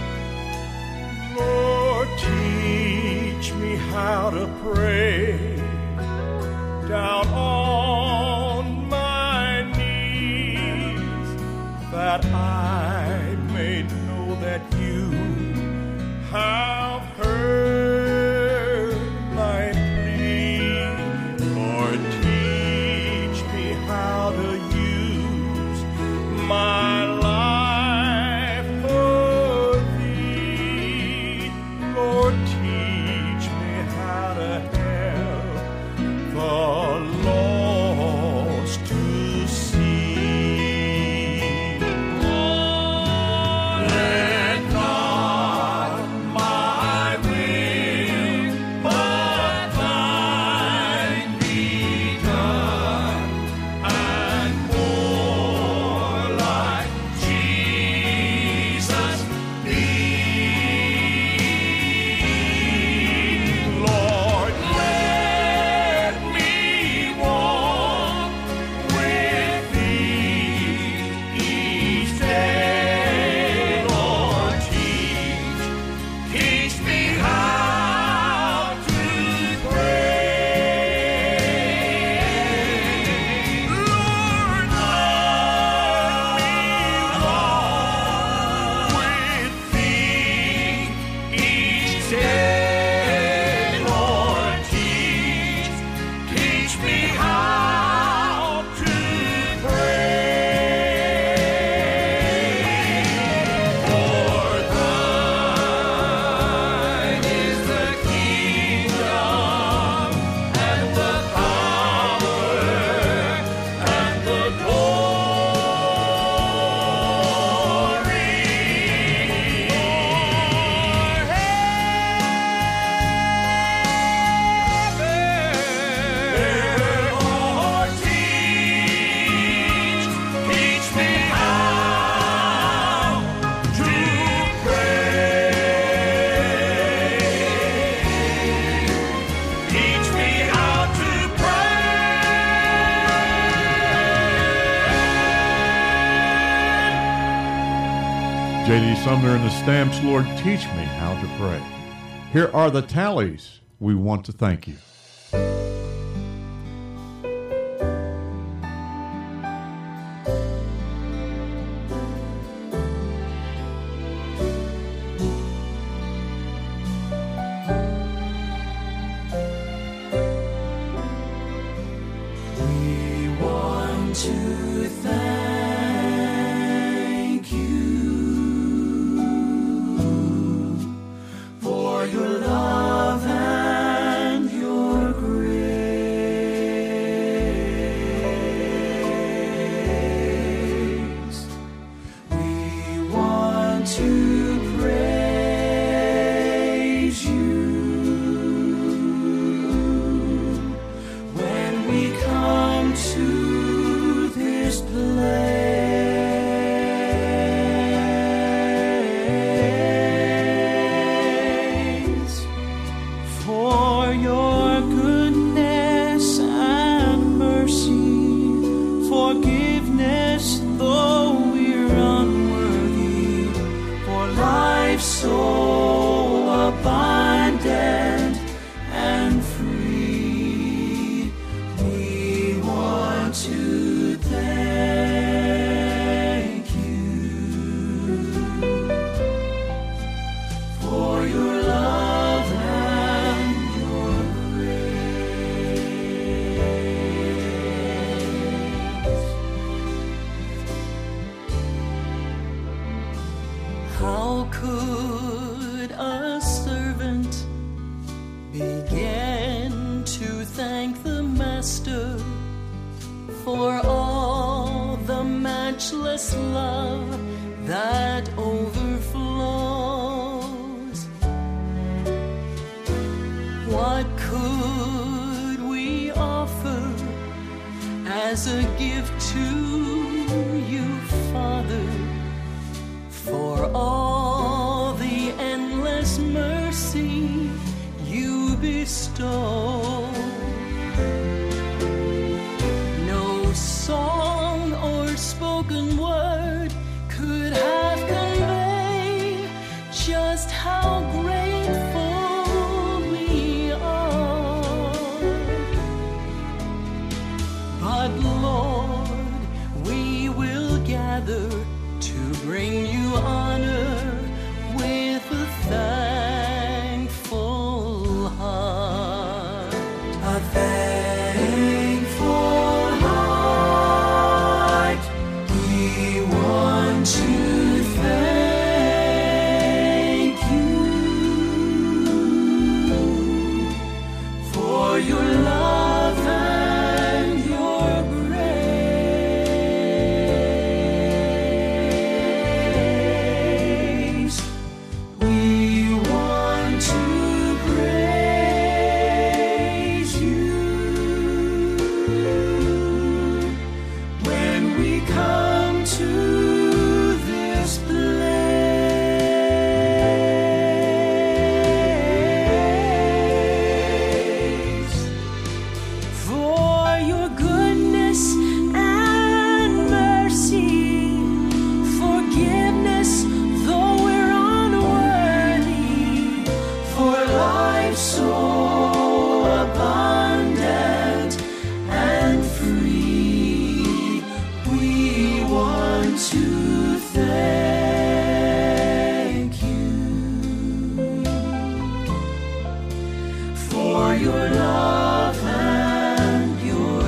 Lord, teach me how to pray down on my knees, that I may know that you have heard my plea. Lord, teach me how to use my life for thee. Lord, teach me how to help the lost to see. Let not my will but thine be done, and more like Jesus be. Lord, let me walk with thee each day. Lord, teach, teach me how to pray. Lord, let me walk with thee each day. Lord, teach, teach me how to pray. For thine is the kingdom and the power and the glory. Lord, teach, teach me how to pray. Teach me how to pray. J D Sumner and the Stamps, Lord, teach me how to pray. Here are the tallies. We want to thank you. We want to thank you for your love and your as a gift to you, Father, for all the endless mercy you bestow. No song or spoken word could have conveyed just how grateful we are. But Lord, we will gather to bring you honor with a thankful heart. A thankful heart. We want to thank you for your love and your grace. We want to praise you when we come to this place. For your goodness and mercy, forgiveness though we're unworthy, for life so abundant and free, we want to thank you for your love and your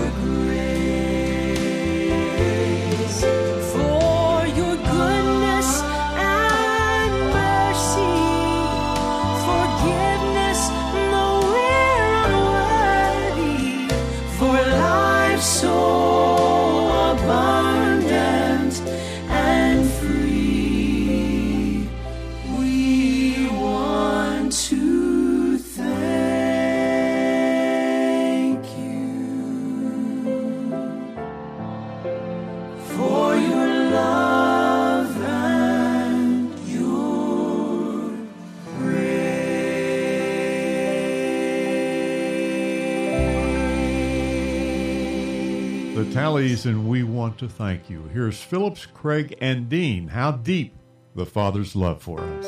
grace, for your goodness and mercy, forgiveness though we're unworthy, for life so abundant and free, we want to thank you for your love and your grace. The Tallies and We Want to Thank You. Here's Phillips, Craig, and Dean. How deep the Father's love for us.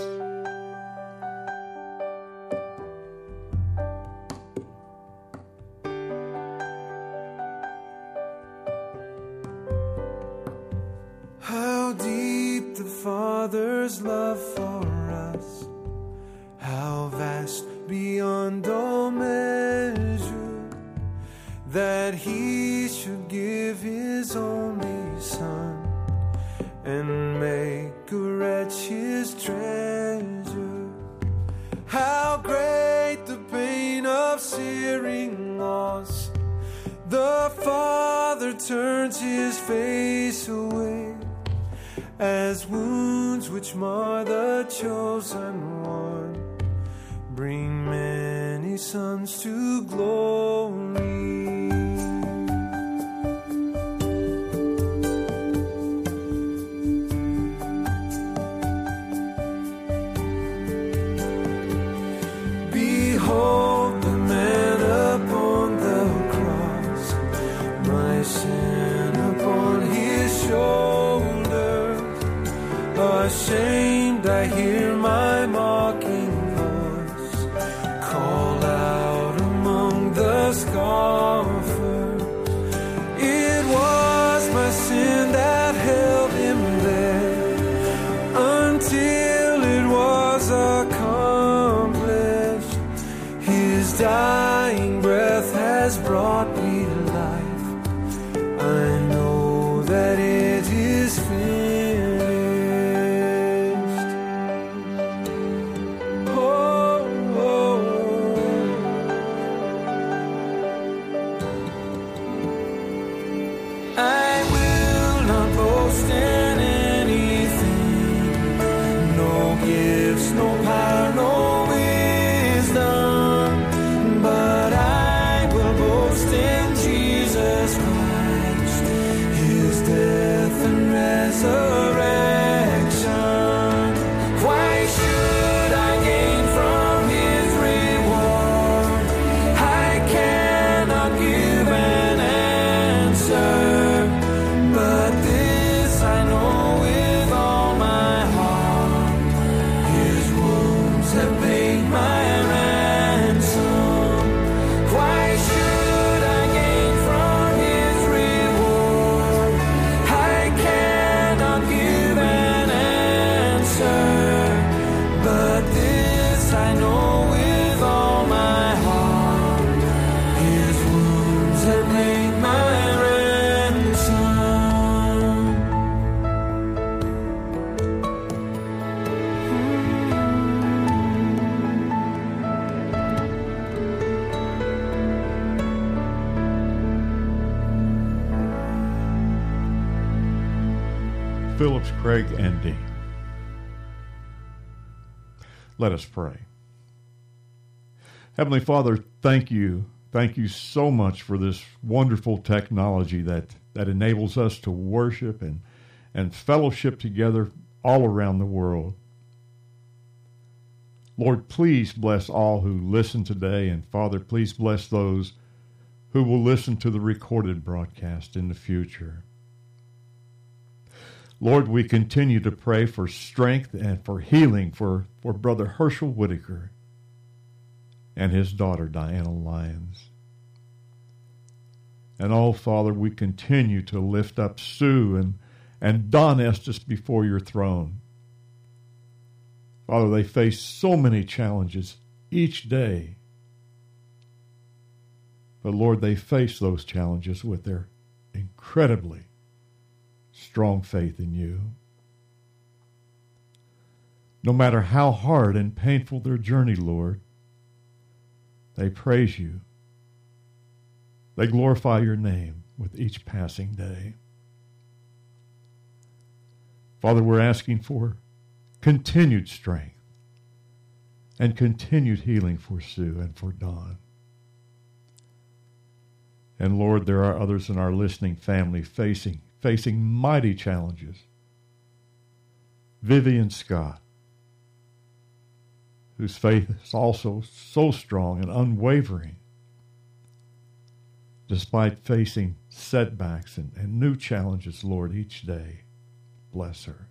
How deep the Father's love for us, how vast beyond all measure, that He should give His only Son and make a wretch His treasure. How great the pain of searing loss, the Father turns His face away, as wounds which mar the chosen one bring many sons to glory. Behold the man upon the cross, my sin upon His shoulders. Ashamed, I hear my mocking voice call out among the scars. Phillips, Craig, and Dean. Let us pray. Heavenly Father, thank you. Thank you so much for this wonderful technology that, that enables us to worship and, and fellowship together all around the world. Lord, please bless all who listen today, and Father, please bless those who will listen to the recorded broadcast in the future. Lord, we continue to pray for strength and for healing for, for Brother Herschel Whitaker and his daughter, Diana Lyons. And oh, Father, we continue to lift up Sue and, and Don Estes before your throne. Father, they face so many challenges each day. But Lord, they face those challenges with their incredibly strong faith in you. No matter how hard and painful their journey, Lord, they praise you. They glorify your name with each passing day. Father, we're asking for continued strength and continued healing for Sue and for Don. And Lord, there are others in our listening family facing, facing mighty challenges. Vivian Scott, whose faith is also so strong and unwavering, despite facing setbacks and, and new challenges, Lord, each day. Bless her.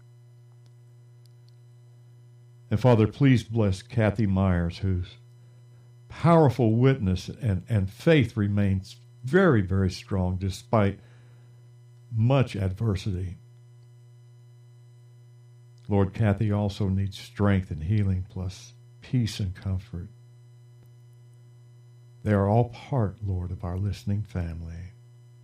And Father, please bless Kathy Myers, whose powerful witness and, and faith remains very, very strong despite much adversity. Lord, Kathy also needs strength and healing plus peace and comfort. They are all part, Lord, of our listening family.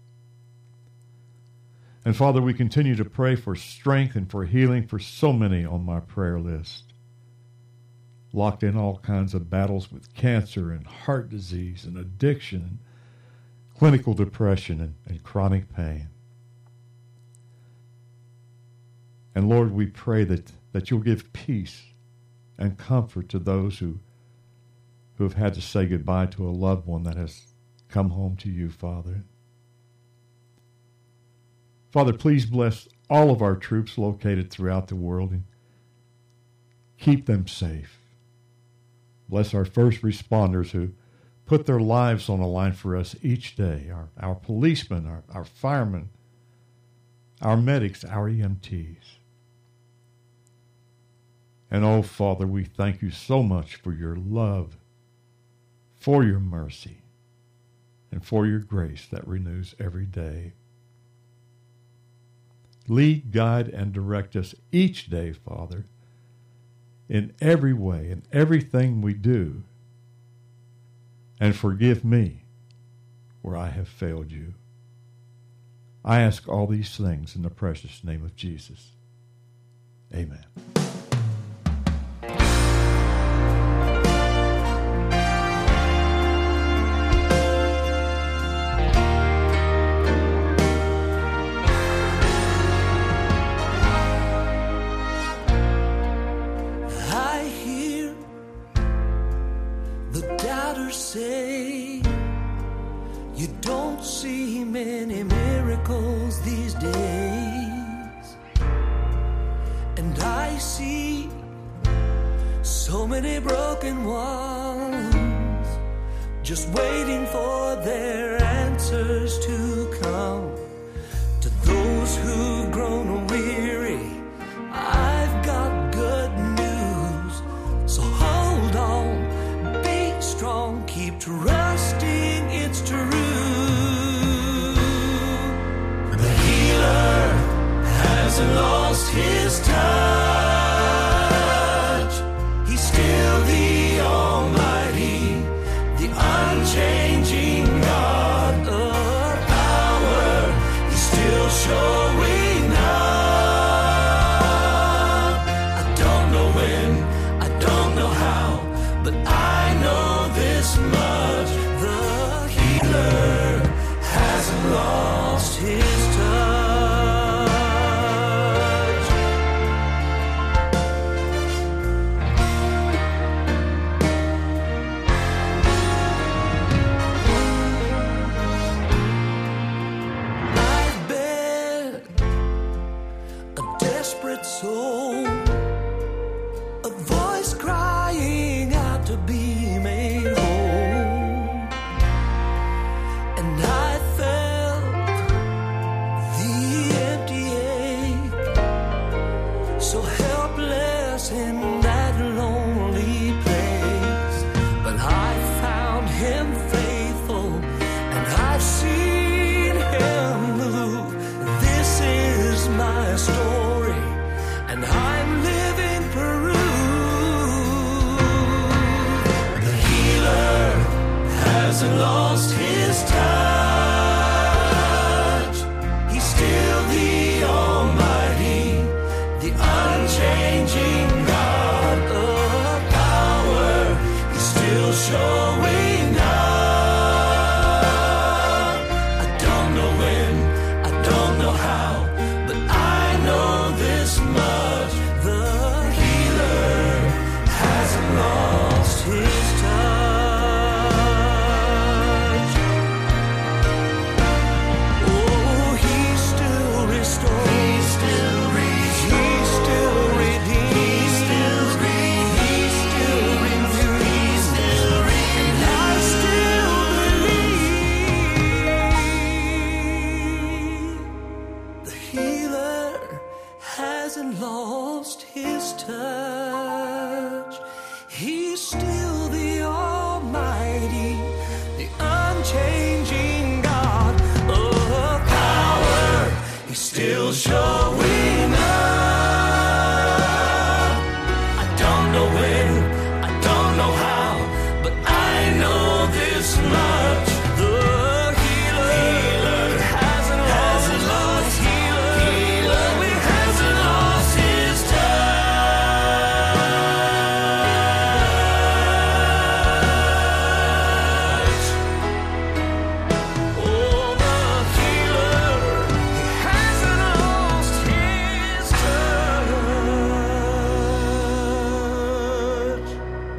And Father, we continue to pray for strength and for healing for so many on my prayer list. Locked in all kinds of battles with cancer and heart disease and addiction, clinical depression and, and chronic pain. And Lord, we pray that, that you'll give peace and comfort to those who, who have had to say goodbye to a loved one that has come home to you, Father. Father, please bless all of our troops located throughout the world and keep them safe. Bless our first responders who put their lives on the line for us each day, our, our policemen, our, our firemen, our medics, our E M Ts. And oh, Father, we thank you so much for your love, for your mercy, and for your grace that renews every day. Lead, guide, and direct us each day, Father, in every way, in everything we do. And forgive me where I have failed you. I ask all these things in the precious name of Jesus. Amen. Say you don't see many miracles these days, and I see so many broken ones just waiting for their answers to come. To those who've grown weary, I've got good news, so hold on, strong, keep trusting it's true. The healer hasn't lost his touch. He's still the Almighty, the unchanging God of power. He's still showing up. I don't know when, I don't know how, but I know this much, the healer hasn't lost his touch. hasn't lost his touch. He's still the Almighty, the unchanging God of power. He's still showing up. I don't know when, I don't know how, but I know this much: the healer hasn't lost his touch. Oh, he still restores, he still restores, he still redeems, he still redeems, he still renews, he still renews. I still believe the healer hasn't lost his touch. He's still the Almighty, the unchanging God of power. He's still showing up. I don't know when, I don't know how, but I know this much: the healer, healer hasn't hasn't lost, healer, healer, he hasn't lost his touch. Oh, the healer, he hasn't lost his touch.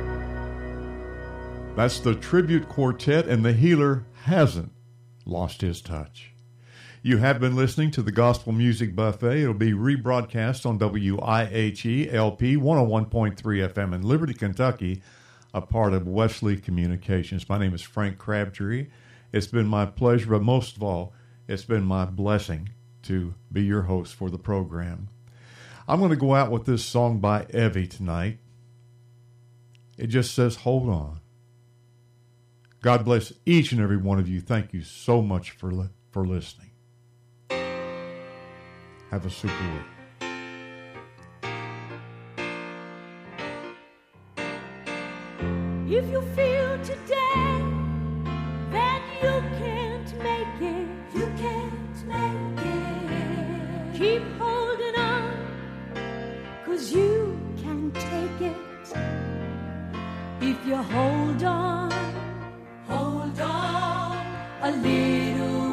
That's the Tribute Quartet, and the healer hasn't lost his touch. You have been listening to the Gospel Music Buffet. It'll be rebroadcast on W I H E L P one oh one point three F M in Liberty, Kentucky, a part of Wesley Communications. My name is Frank Crabtree. It's been my pleasure, but most of all, it's been my blessing to be your host for the program. I'm going to go out with this song by Evie tonight. It just says, hold on. God bless each and every one of you. Thank you so much for li- for listening. Have a super week. If you feel today that you can't make it, you can't make it, keep holding on, 'cause you can take it. If you hold on, hold on a little